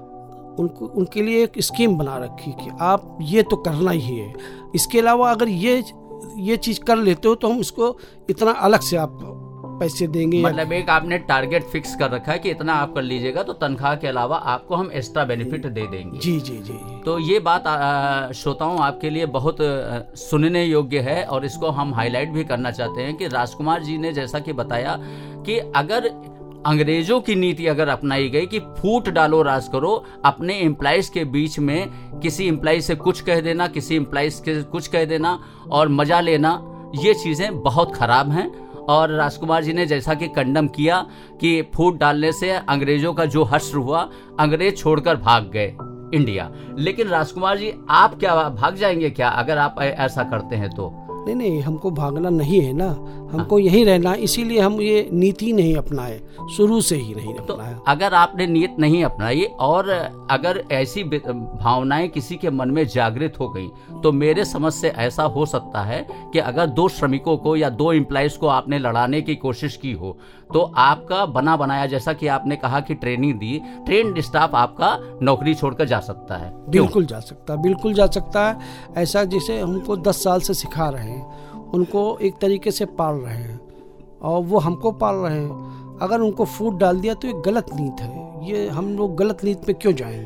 उनके लिए एक स्कीम बना रखी कि आप ये तो करना ही है, इसके अलावा अगर ये चीज़ कर लेते हो तो हम इसको इतना अलग से आप पैसे देंगे। मतलब एक आपने टारगेट फिक्स कर रखा है कि इतना आप कर लीजिएगा तो तनख्वाह के अलावा आपको हम एक्स्ट्रा बेनिफिट दे देंगे। जी जी जी। तो ये बात श्रोताओं आपके लिए बहुत सुनने योग्य है और इसको हम हाईलाइट भी करना चाहते हैं कि राजकुमार जी ने जैसा कि बताया कि अगर अंग्रेजों की नीति अगर अपनाई गई कि फूट डालो राज करो, अपने एम्प्लॉइज के बीच में किसी एम्प्लॉय से कुछ कह देना, किसी एम्प्लॉइज से कुछ कह देना और मजा लेना, ये चीज़ें बहुत खराब हैं। और राजकुमार जी ने जैसा कि कंडम किया कि फूट डालने से अंग्रेजों का जो हश्र हुआ, अंग्रेज छोड़कर भाग गए इंडिया। लेकिन राजकुमार जी, आप क्या भाग जाएंगे क्या अगर आप ऐसा करते हैं तो? नहीं, हमको भागना नहीं है ना, हमको यहीं रहना, इसीलिए हम ये नीति नहीं अपनाए, शुरू से ही नहीं अपनाया। तो अगर आपने नीयत नहीं अपनाई और अगर ऐसी भावनाएं किसी के मन में जागृत हो गई, तो मेरे समझ से ऐसा हो सकता है कि अगर 2 श्रमिकों को या 2 एम्प्लॉइज को आपने लड़ाने की कोशिश की हो, तो आपका बना बनाया, जैसा कि आपने कहा कि ट्रेनिंग दी, ट्रेंड स्टाफ आपका नौकरी छोड़कर जा सकता है। बिल्कुल जा सकता है, बिल्कुल जा सकता है। ऐसा जैसे हमको 10 साल से सिखा रहे हैं, उनको एक तरीके से पाल रहे हैं और वो हमको पाल रहे हैं। अगर उनको फूट डाल दिया तो ये गलत नीत है, ये हम लोग गलत नीत पे क्यों जाएंगे?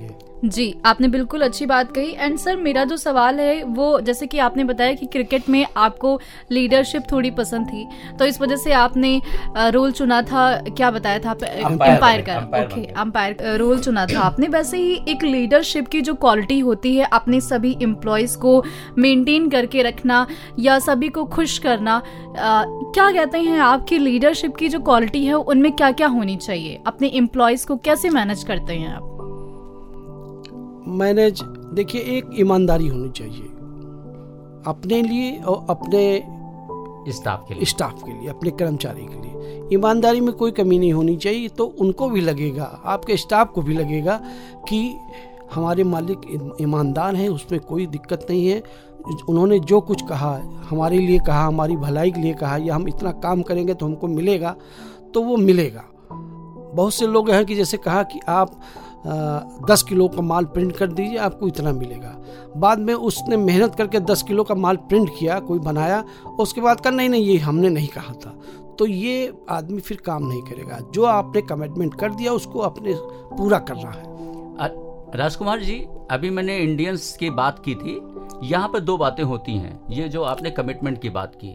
जी, आपने बिल्कुल अच्छी बात कही। एंड सर, मेरा जो सवाल है वो, जैसे कि आपने बताया कि क्रिकेट में आपको लीडरशिप थोड़ी पसंद थी, तो इस वजह से आपने रोल चुना था, क्या बताया था, एम्पायर का। ओके, एम्पायर रोल चुना था आपने। वैसे ही एक लीडरशिप की जो क्वालिटी होती है, अपने सभी एम्प्लॉयज को मेंटेन करके रखना या सभी को खुश करना, क्या कहते हैं आपकी लीडरशिप की जो क्वालिटी है उनमें क्या क्या होनी चाहिए? अपने एम्प्लॉयज को कैसे मैनेज करते हैं आप? मैनेज, देखिए, एक ईमानदारी होनी चाहिए अपने लिए और अपने स्टाफ के लिए, अपने कर्मचारी के लिए। ईमानदारी में कोई कमी नहीं होनी चाहिए, तो उनको भी लगेगा, आपके स्टाफ को भी लगेगा कि हमारे मालिक ईमानदार हैं, उसमें कोई दिक्कत नहीं है। उन्होंने जो कुछ कहा, हमारे लिए कहा, हमारी भलाई के लिए कहा, या हम इतना काम करेंगे तो हमको मिलेगा, तो वो मिलेगा। बहुत से लोग हैं कि जैसे कहा कि आप 10 किलो का माल प्रिंट कर दीजिए, आपको इतना मिलेगा। बाद में उसने मेहनत करके 10 किलो का माल प्रिंट किया, कोई बनाया, उसके बाद कहा नहीं ये हमने नहीं कहा था, तो ये आदमी फिर काम नहीं करेगा। जो आपने कमिटमेंट कर दिया उसको अपने पूरा करना है। राजकुमार जी, अभी मैंने इंडियंस की बात की थी, यहाँ पर 2 बातें होती हैं। ये जो आपने कमिटमेंट की बात की,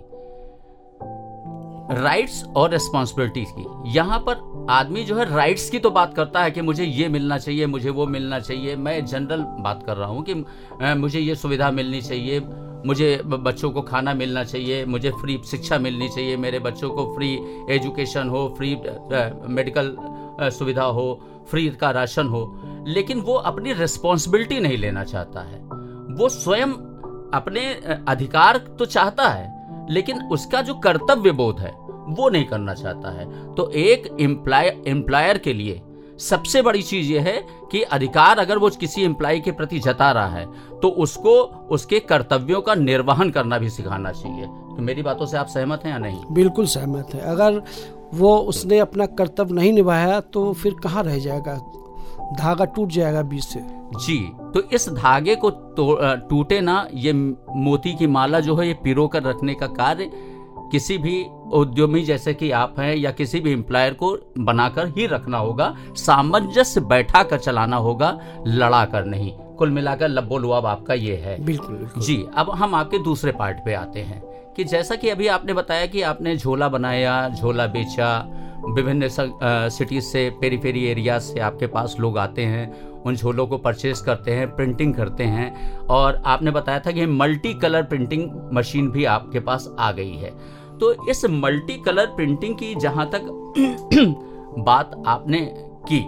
राइट्स और रिस्पॉन्सिबिलिटीज की, यहाँ पर आदमी जो है राइट्स की तो बात करता है कि मुझे ये मिलना चाहिए, मुझे वो मिलना चाहिए। मैं जनरल बात कर रहा हूँ कि मुझे ये सुविधा मिलनी चाहिए, मुझे बच्चों को खाना मिलना चाहिए, मुझे फ्री शिक्षा मिलनी चाहिए, मेरे बच्चों को फ्री एजुकेशन हो, फ्री मेडिकल सुविधा हो, फ्री का राशन हो। लेकिन वो अपनी रिस्पॉन्सिबिलिटी नहीं लेना चाहता है। वो स्वयं अपने अधिकार तो चाहता है, लेकिन उसका जो कर्तव्य बोध है वो नहीं करना चाहता है। तो एक एम्प्लॉयर के लिए सबसे बड़ी चीज ये है कि अधिकार अगर वो किसी एम्प्लॉय के प्रति जता रहा है तो उसको उसके कर्तव्यों का निर्वहन करना भी सिखाना चाहिए। तो मेरी बातों से आप सहमत हैं या नहीं? बिल्कुल सहमत है। अगर वो उसने अपना कर्तव्य नहीं निभाया तो फिर कहाँ रह जाएगा, धागा टूट जाएगा बीच से। जी, तो इस धागे को टूटे ना, ये मोती की माला जो है ये पिरो कर रखने का कार्य किसी भी उद्यमी जैसे कि आप हैं या किसी भी एम्प्लॉयर को बनाकर ही रखना होगा। सामंजस्य बैठा कर चलाना होगा, लड़ा कर नहीं। कुल मिलाकर लब्बो लुआब आपका ये है। बिल्कुल, बिल्कुल। जी, अब हम आपके दूसरे पार्ट पे आते हैं कि जैसा कि अभी आपने बताया कि आपने झोला बनाया, झोला बेचा, विभिन्न सिटीज से, पेरीफेरी एरिया से आपके पास लोग आते हैं, उन झोलों को परचेज करते हैं, प्रिंटिंग करते हैं, और आपने बताया था कि मल्टी कलर प्रिंटिंग मशीन भी आपके पास आ गई है। तो इस मल्टी कलर प्रिंटिंग की जहां तक बात आपने की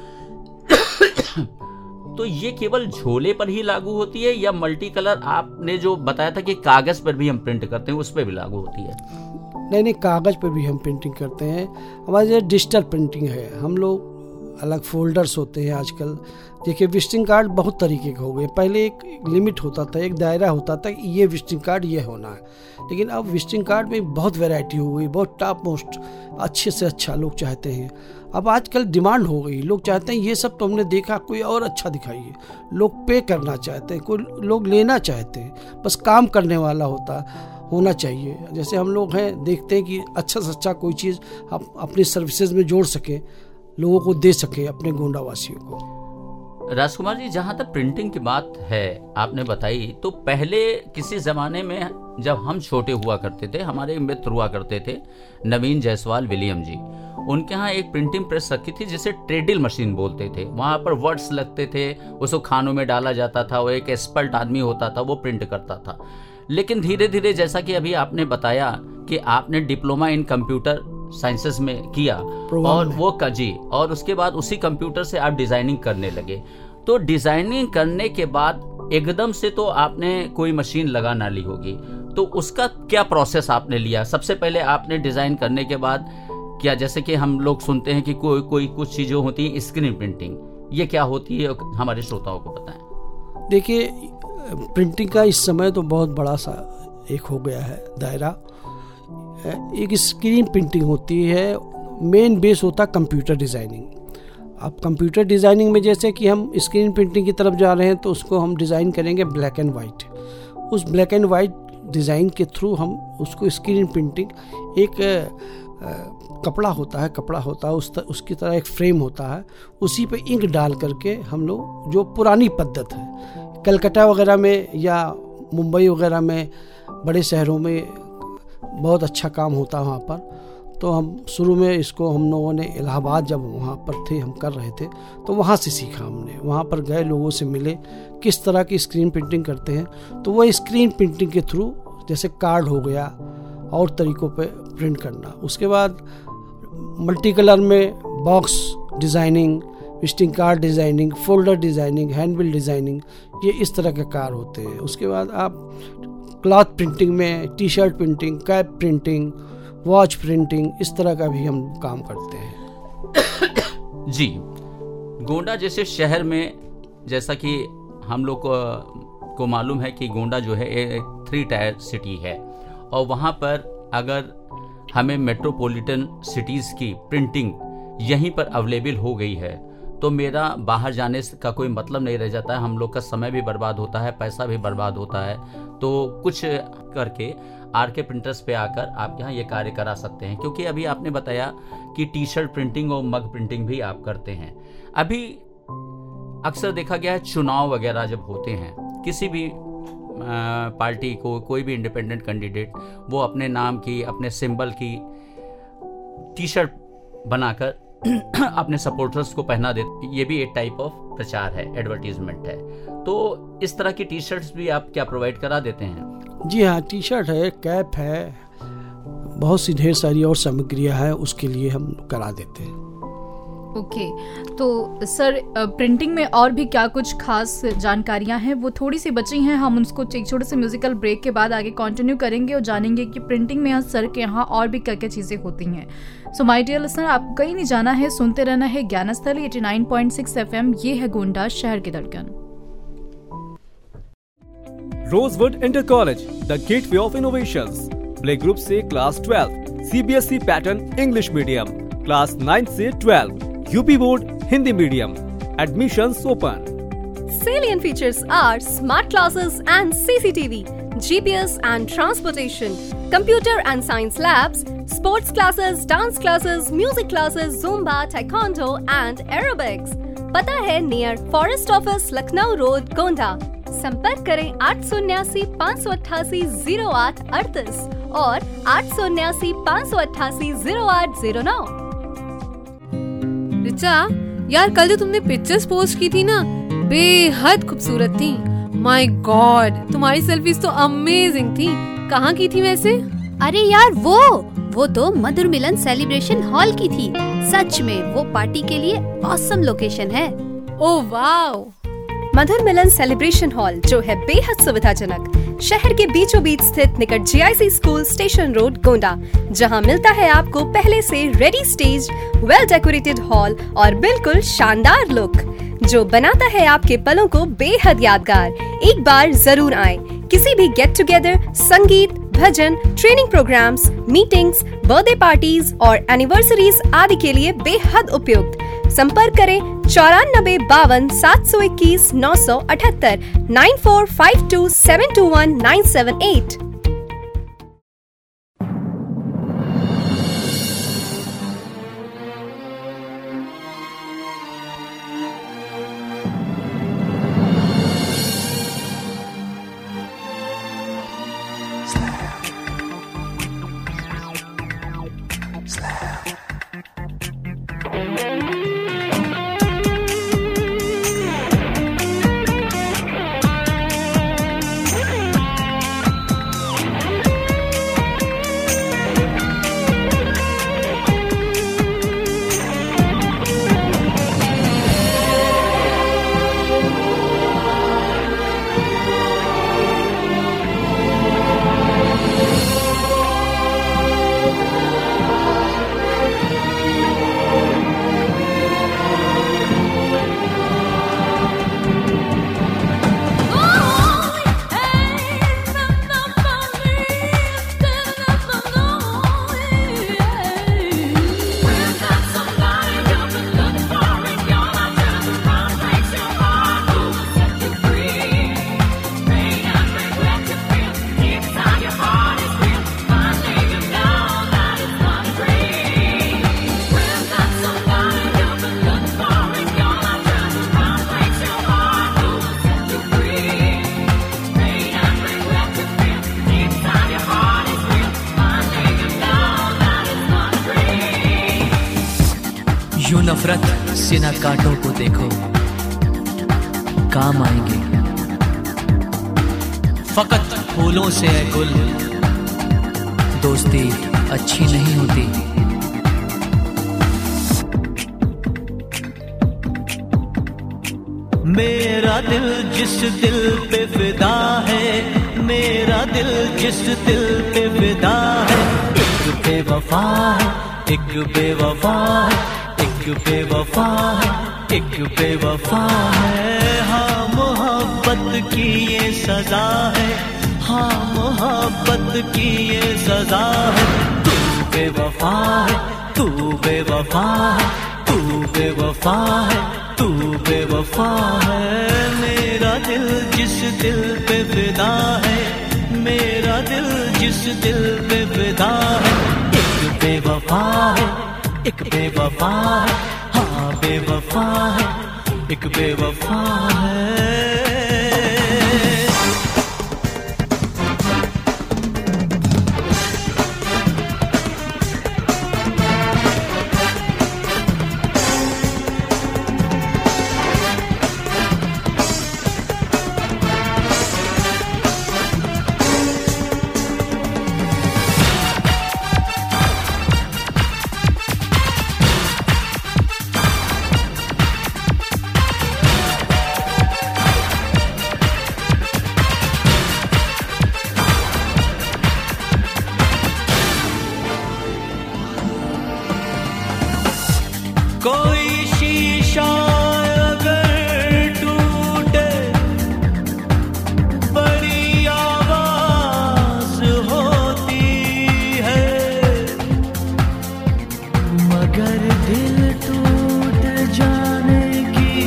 तो ये केवल झोले पर ही लागू होती है या मल्टी कलर आपने जो बताया था कि कागज पर भी हम प्रिंट करते हैं उस पर भी लागू होती है? नहीं, कागज पर भी हम प्रिंटिंग करते हैं। हमारे डिजिटल प्रिंटिंग है, हम लोग अलग फोल्डर्स होते हैं आजकल। देखिए, विजिटिंग कार्ड बहुत तरीके के हो गए। पहले एक लिमिट होता था, एक दायरा होता था कि ये विजिटिंग कार्ड ये होना है, लेकिन अब विजिटिंग कार्ड में बहुत वैरायटी हो गई, बहुत टॉप मोस्ट अच्छे से अच्छा लोग चाहते हैं। अब आजकल डिमांड हो गई, लोग चाहते हैं ये सब तो हमने देखा, कोई और अच्छा दिखाइए। लोग पे करना चाहते हैं, कोई लोग लेना चाहते हैं, बस काम करने वाला होना चाहिए। जैसे हम लोग हैं, देखते हैं कि अच्छा से अच्छा कोई चीज़ आप अपनी सर्विसेज में जोड़ सके, लोगों को दे सके, अपने गोंडावासियों को। राजकुमार जी, जहाँ तक प्रिंटिंग की बात है आपने बताई, तो पहले किसी ज़माने में जब हम छोटे हुआ करते थे, हमारे मित्र हुआ करते थे नवीन जायसवाल विलियम जी, उनके यहाँ एक प्रिंटिंग प्रेस रखी थी जिसे ट्रेडिल मशीन बोलते थे। वहाँ पर वर्ड्स लगते थे, उसको खानों में डाला जाता था, वो एक एक्सपर्ट आदमी होता था, वो प्रिंट करता था। लेकिन धीरे धीरे, जैसा कि अभी आपने बताया कि आपने डिप्लोमा इन कंप्यूटर साइंसेस में किया और वो जी, और उसके बाद उसी कंप्यूटर से आप डिजाइनिंग करने लगे। तो डिजाइनिंग करने के बाद एकदम से तो आपने कोई मशीन लगा ना ली होगी, तो उसका क्या प्रोसेस आपने लिया? सबसे पहले आपने डिजाइन करने के बाद क्या, जैसे कि हम लोग सुनते हैं कि कोई कुछ चीजें होती हैं स्क्रीन प्रिंटिंग, ये क्या होती है, हमारे श्रोताओं को बताएं। देखिए, प्रिंटिंग का इस समय तो बहुत बड़ा सा एक हो गया है दायरा। एक स्क्रीन प्रिंटिंग होती है, मेन बेस होता है कंप्यूटर डिज़ाइनिंग। अब कंप्यूटर डिज़ाइनिंग में जैसे कि हम स्क्रीन प्रिंटिंग की तरफ जा रहे हैं, तो उसको हम डिज़ाइन करेंगे ब्लैक एंड वाइट। उस ब्लैक एंड वाइट डिज़ाइन के थ्रू हम उसको स्क्रीन प्रिंटिंग एक कपड़ा होता है उसकी तरह एक फ्रेम होता है, उसी पे इंक डाल करके हम लोग, जो पुरानी पद्धत है कलकत्ता वगैरह में या मुंबई वगैरह में, बड़े शहरों में बहुत अच्छा काम होता है वहाँ पर। तो हम शुरू में इसको हम लोगों ने इलाहाबाद जब वहाँ पर थे, हम कर रहे थे, तो वहाँ से सीखा हमने। वहाँ पर गए, लोगों से मिले, किस तरह की स्क्रीन प्रिंटिंग करते हैं। तो वह स्क्रीन प्रिंटिंग के थ्रू, जैसे कार्ड हो गया और तरीक़ों पे प्रिंट करना। उसके बाद मल्टी कलर में box designing, visiting card designing, folder designing, handbill designing, ये इस तरह के कार्य होते हैं। उसके बाद आप क्लॉथ प्रिंटिंग में T shirt printing, cap printing, watch printing, इस तरह का भी हम काम करते हैं। जी, गोंडा जैसे शहर में, जैसा कि हम लोग को मालूम है कि गोंडा जो है एक 3 टायर सिटी है, और वहाँ पर अगर हमें मेट्रोपॉलिटन सिटीज़ की प्रिंटिंग यहीं पर अवेलेबल हो गई है, तो मेरा बाहर जाने का कोई मतलब नहीं रह जाता है। हम लोग का समय भी बर्बाद होता है, पैसा भी बर्बाद होता है। तो कुछ करके आरके प्रिंटर्स पे आकर आप यहाँ ये कार्य करा सकते हैं, क्योंकि अभी आपने बताया कि टी शर्ट प्रिंटिंग और मग प्रिंटिंग भी आप करते हैं। अभी अक्सर देखा गया है, चुनाव वगैरह जब होते हैं, किसी भी पार्टी को, कोई भी इंडिपेंडेंट कैंडिडेट, वो अपने नाम की, अपने सिंबल की टी शर्ट बनाकर अपने सपोर्टर्स को पहना देते। ये भी एक टाइप ऑफ प्रचार है, एडवर्टीजमेंट है। तो इस तरह की टी शर्ट्स भी आप क्या प्रोवाइड करा देते हैं? जी हाँ, टी शर्ट है, कैप है, बहुत सी ढेर सारी और सामग्रियाँ हैं, उसके लिए हम करा देते हैं। ओके, तो सर प्रिंटिंग में और भी क्या कुछ खास जानकारियां हैं, वो थोड़ी सी बची हैं, हम उसको एक छोटे से म्यूजिकल ब्रेक के बाद आगे कंटिन्यू करेंगे और जानेंगे कि प्रिंटिंग में यहाँ सर के यहाँ और भी क्या क्या चीज़ें होती हैं। सो माय डियर लिसनर, आपको कहीं नहीं जाना है, सुनते रहना है ज्ञानस्थली 89.6 FM। ये है गोंडा शहर की धड़कन। Rosewood inter college, the gateway of innovations. Play group से class 12, CBSE pattern English medium, class 9 से 12, UP board Hindi medium. Admissions open. Salient features are smart classes and CCTV, GPS and transportation, computer and science labs, sports classes, dance classes, music classes, Zumba, Taekwondo and aerobics. पता है near forest office, Lucknow road, Gonda. संपर्क करें 879 588 0838 और 879 588 0809। रिचा यार, कल जो तुमने pictures post की थी ना, बेहद खूबसूरत थी। माय गॉड, तुम्हारी सेल्फीज तो अमेजिंग थी। कहाँ की थी वैसे? अरे यार, वो तो मधुर मिलन सेलिब्रेशन हॉल की थी। सच में वो पार्टी के लिए ऑसम लोकेशन है। Oh wow. Madhur Milan celebration hall जो है बेहद सुविधाजनक, शहर के बीचों बीच स्थित निकट GIC school, station road, Gonda, जहां मिलता है आपको पहले से ready stage, well decorated hall और बिल्कुल शानदार लुक, जो बनाता है आपके पलों को बेहद यादगार। एक बार जरूर आएं। किसी भी गेट टुगेदर, संगीत, भजन, training programmes, meetings, birthday parties और एनिवर्सरीज आदि के लिए बेहद उपयुक्त। संपर्क करें 94 52 721 978 9452 721 978। यूं नफरत से न कांटों को देखो, काम आएंगे फकत फूलों से है गुल, दोस्ती अच्छी नहीं होती। मेरा दिल जिस दिल पे फिदा है, मेरा दिल जिस दिल पे फिदा है, एक बेवफा है, एक बेवफा है, एक बेवफा है, एक बेवफा है। हाँ मोहब्बत की ये सजा है, हाँ मोहब्बत की ये सजा है। तू बेवफा है, तू बेवफा है, तू बेवफा है, तू बेवफा है। मेरा दिल जिस दिल पे फिदा है, मेरा दिल जिस दिल पे फिदा है, एक बेवफा है, एक बेवफा है, हाँ बेवफा है, एक बेवफा है। कोई शीशा अगर टूटे बड़ी आवाज होती है, मगर दिल टूट जाने की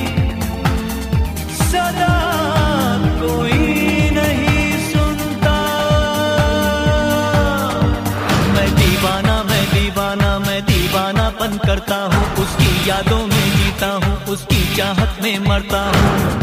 सदा कोई नहीं सुनता। मैं दीवाना, मैं दीवाना, मैं दीवानापन करता हूँ, उसकी यादों में जीता हूँ, उसकी चाहत में मरता हूँ।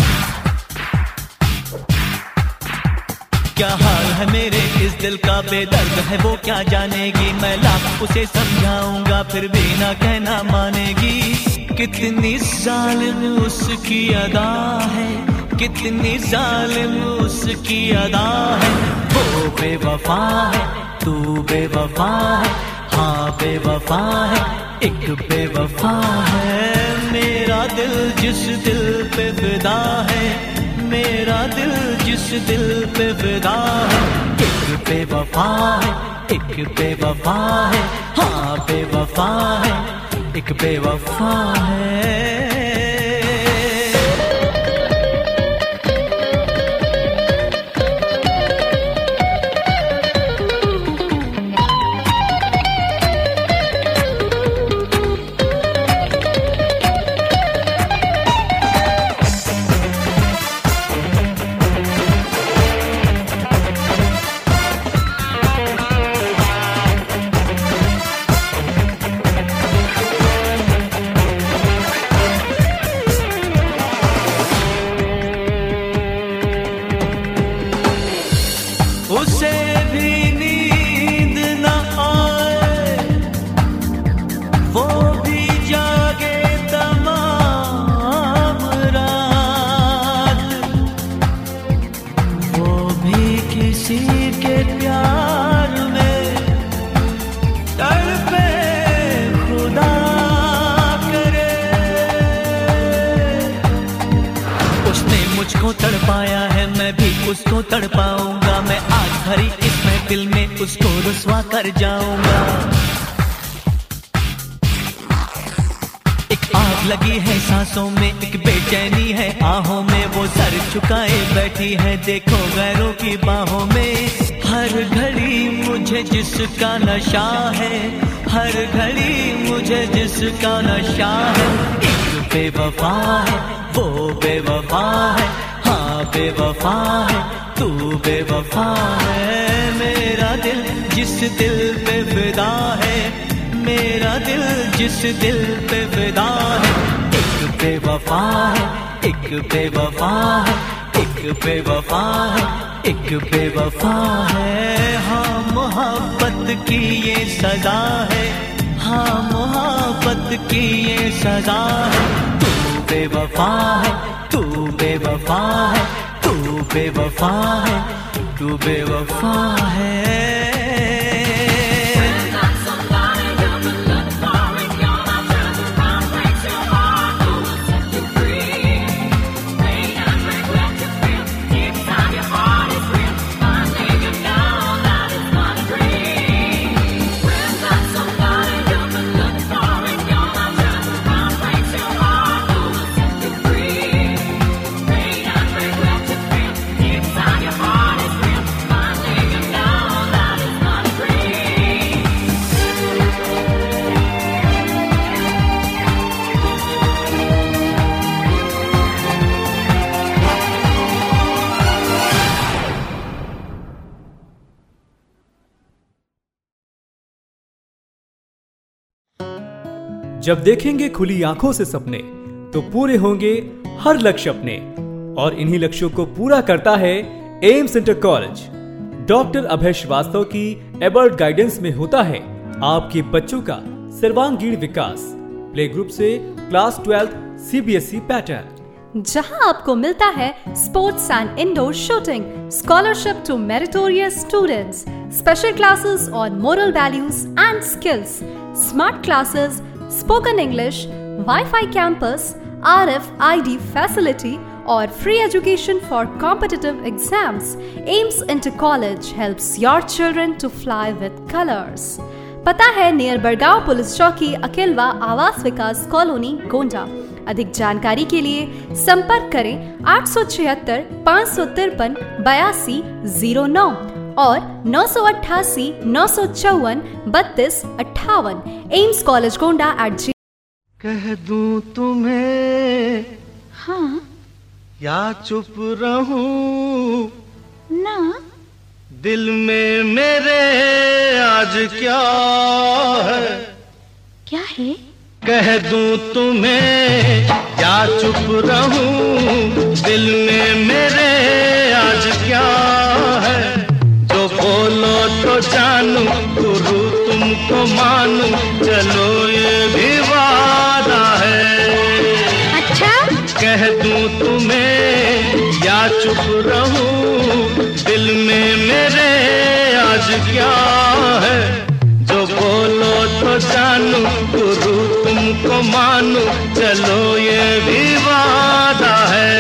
क्या हाल है मेरे इस दिल का, बेदर्द है वो क्या जानेगी। मैं लाख उसे समझाऊंगा फिर भी ना कहना मानेगी। कितनी जालिम उसकी अदा है, कितनी जालिम उसकी अदा है। वो बेवफा है, तू बेवफा है, हाँ बेवफा है, एक बेवफा है। मेरा दिल जिस दिल पे फिदा है, मेरा दिल जिस दिल पे फिदा है, एक बेवफा है, एक बेवफा है, हाँ बेवफा है, एक बेवफा है। उसे भी नींद न आए, वो भी जागे तमाम रात, वो भी किसी के प्यार में तड़पे खुदा करे। उसने मुझको तड़पाया है, मैं भी उसको तड़पाऊंगा। मैं आज भरी इस महफिल में उसको रुस्वा कर जाऊंगा। एक आग लगी है सांसों में, एक बेचैनी है आहों में। वो सर झुकाए बैठी है, देखो गैरों की बाहों में। हर घड़ी मुझे जिसका नशा है, हर घड़ी मुझे जिसका नशा है। एक बेवफा है, वो बेवफा है, हाँ बेवफा है, तू बेवफा है। मेरा दिल जिस दिल पे फिदा है, मेरा दिल जिस दिल पे फिदा है, एक बेवफा है, एक बेवफा है, एक बेवफा है, एक बेवफा है। हाँ मोहब्बत की ये सजा है, हाँ मोहब्बत मोहब्बत की ये सजा है। तू बेवफा है, तू बेवफा है, तू बेवफा है, तू बेवफा है। जब देखेंगे खुली आंखों से सपने तो पूरे होंगे हर लक्ष्य अपने, और इन्हीं लक्ष्यों को पूरा करता है Aims inter college. Doctor Abhay Srivastava की एबर्ट गाइडेंस में होता है आपके बच्चों का सर्वांगीण विकास, प्ले ग्रुप से क्लास 12 CBSE पैटर्न, जहां आपको मिलता है sports and indoor shooting, scholarship to meritorious students, special classes on moral values and skills, smart classes, spoken English, wifi campus, RFID facility और free education for competitive exams. AIMS Inter College helps your children to fly with colors. पता है near Badgaon police चौकी, अकेलवा, आवास विकास colony, Gonda. अधिक जानकारी के लिए संपर्क करें 876 553 8209 और 988 954 3258। एम्स कॉलेज गोंडा @ कह दूं तुम्हें हाँ या चुप रहूं ना, दिल में मेरे आज क्या है? क्या है? कह दूं तुम्हें या चुप रहूं, दिल में मेरे आज क्या है? जो बोलो तो जानूं, गुरु तुमको मानूं, चलो ये भी वादा है। अच्छा? कह दूं तुम्हें या चुप रहूं, दिल में मेरे आज क्या है? जो बोलो तो जानूं, गुरु तुमको मानूं, चलो ये भी वादा है।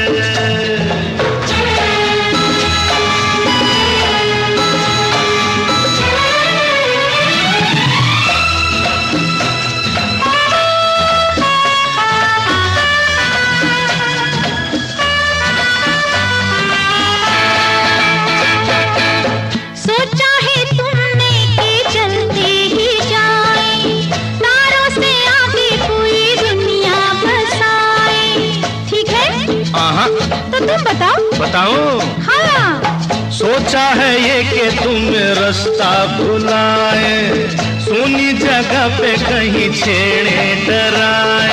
बताओ? हाँ। सोचा है ये कि तुम्हें रास्ता भुलाए, सुनी जगह पे कहीं छेड़े डराए।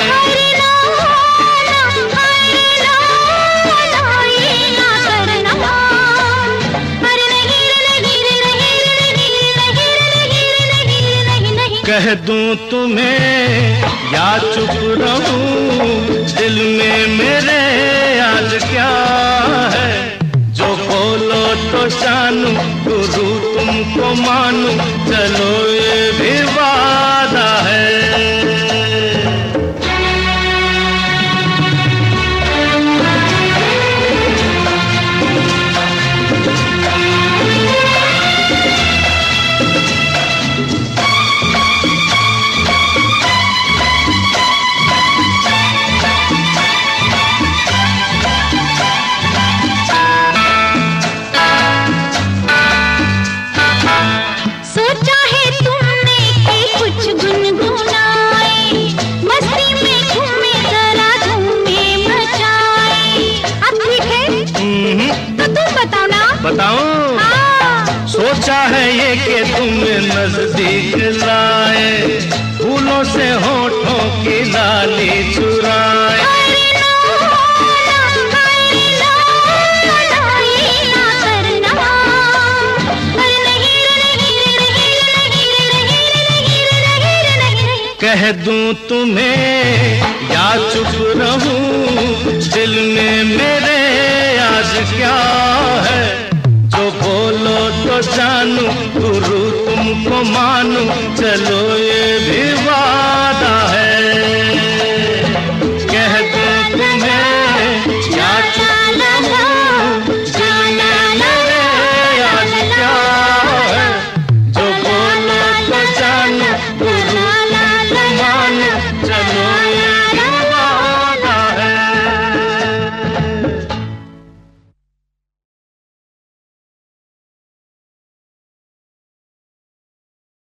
कह दूं तुम्हें या चुप रहूं, दिल में मेरे आज क्या है? जो बोलो तो जानूं, गुरु तुमको मानूं, चलो ये भी वादा है। बताऊं? हाँ। सोचा है ये कि तुम्हें नजदीक लाए, फूलों से होठों की लाली चुराए। कह दूं तुम्हें या चुप रहूं, दिल में मेरे आज क्या है, जो बोलो तो जानू, गुरु तुमको मानू, चलो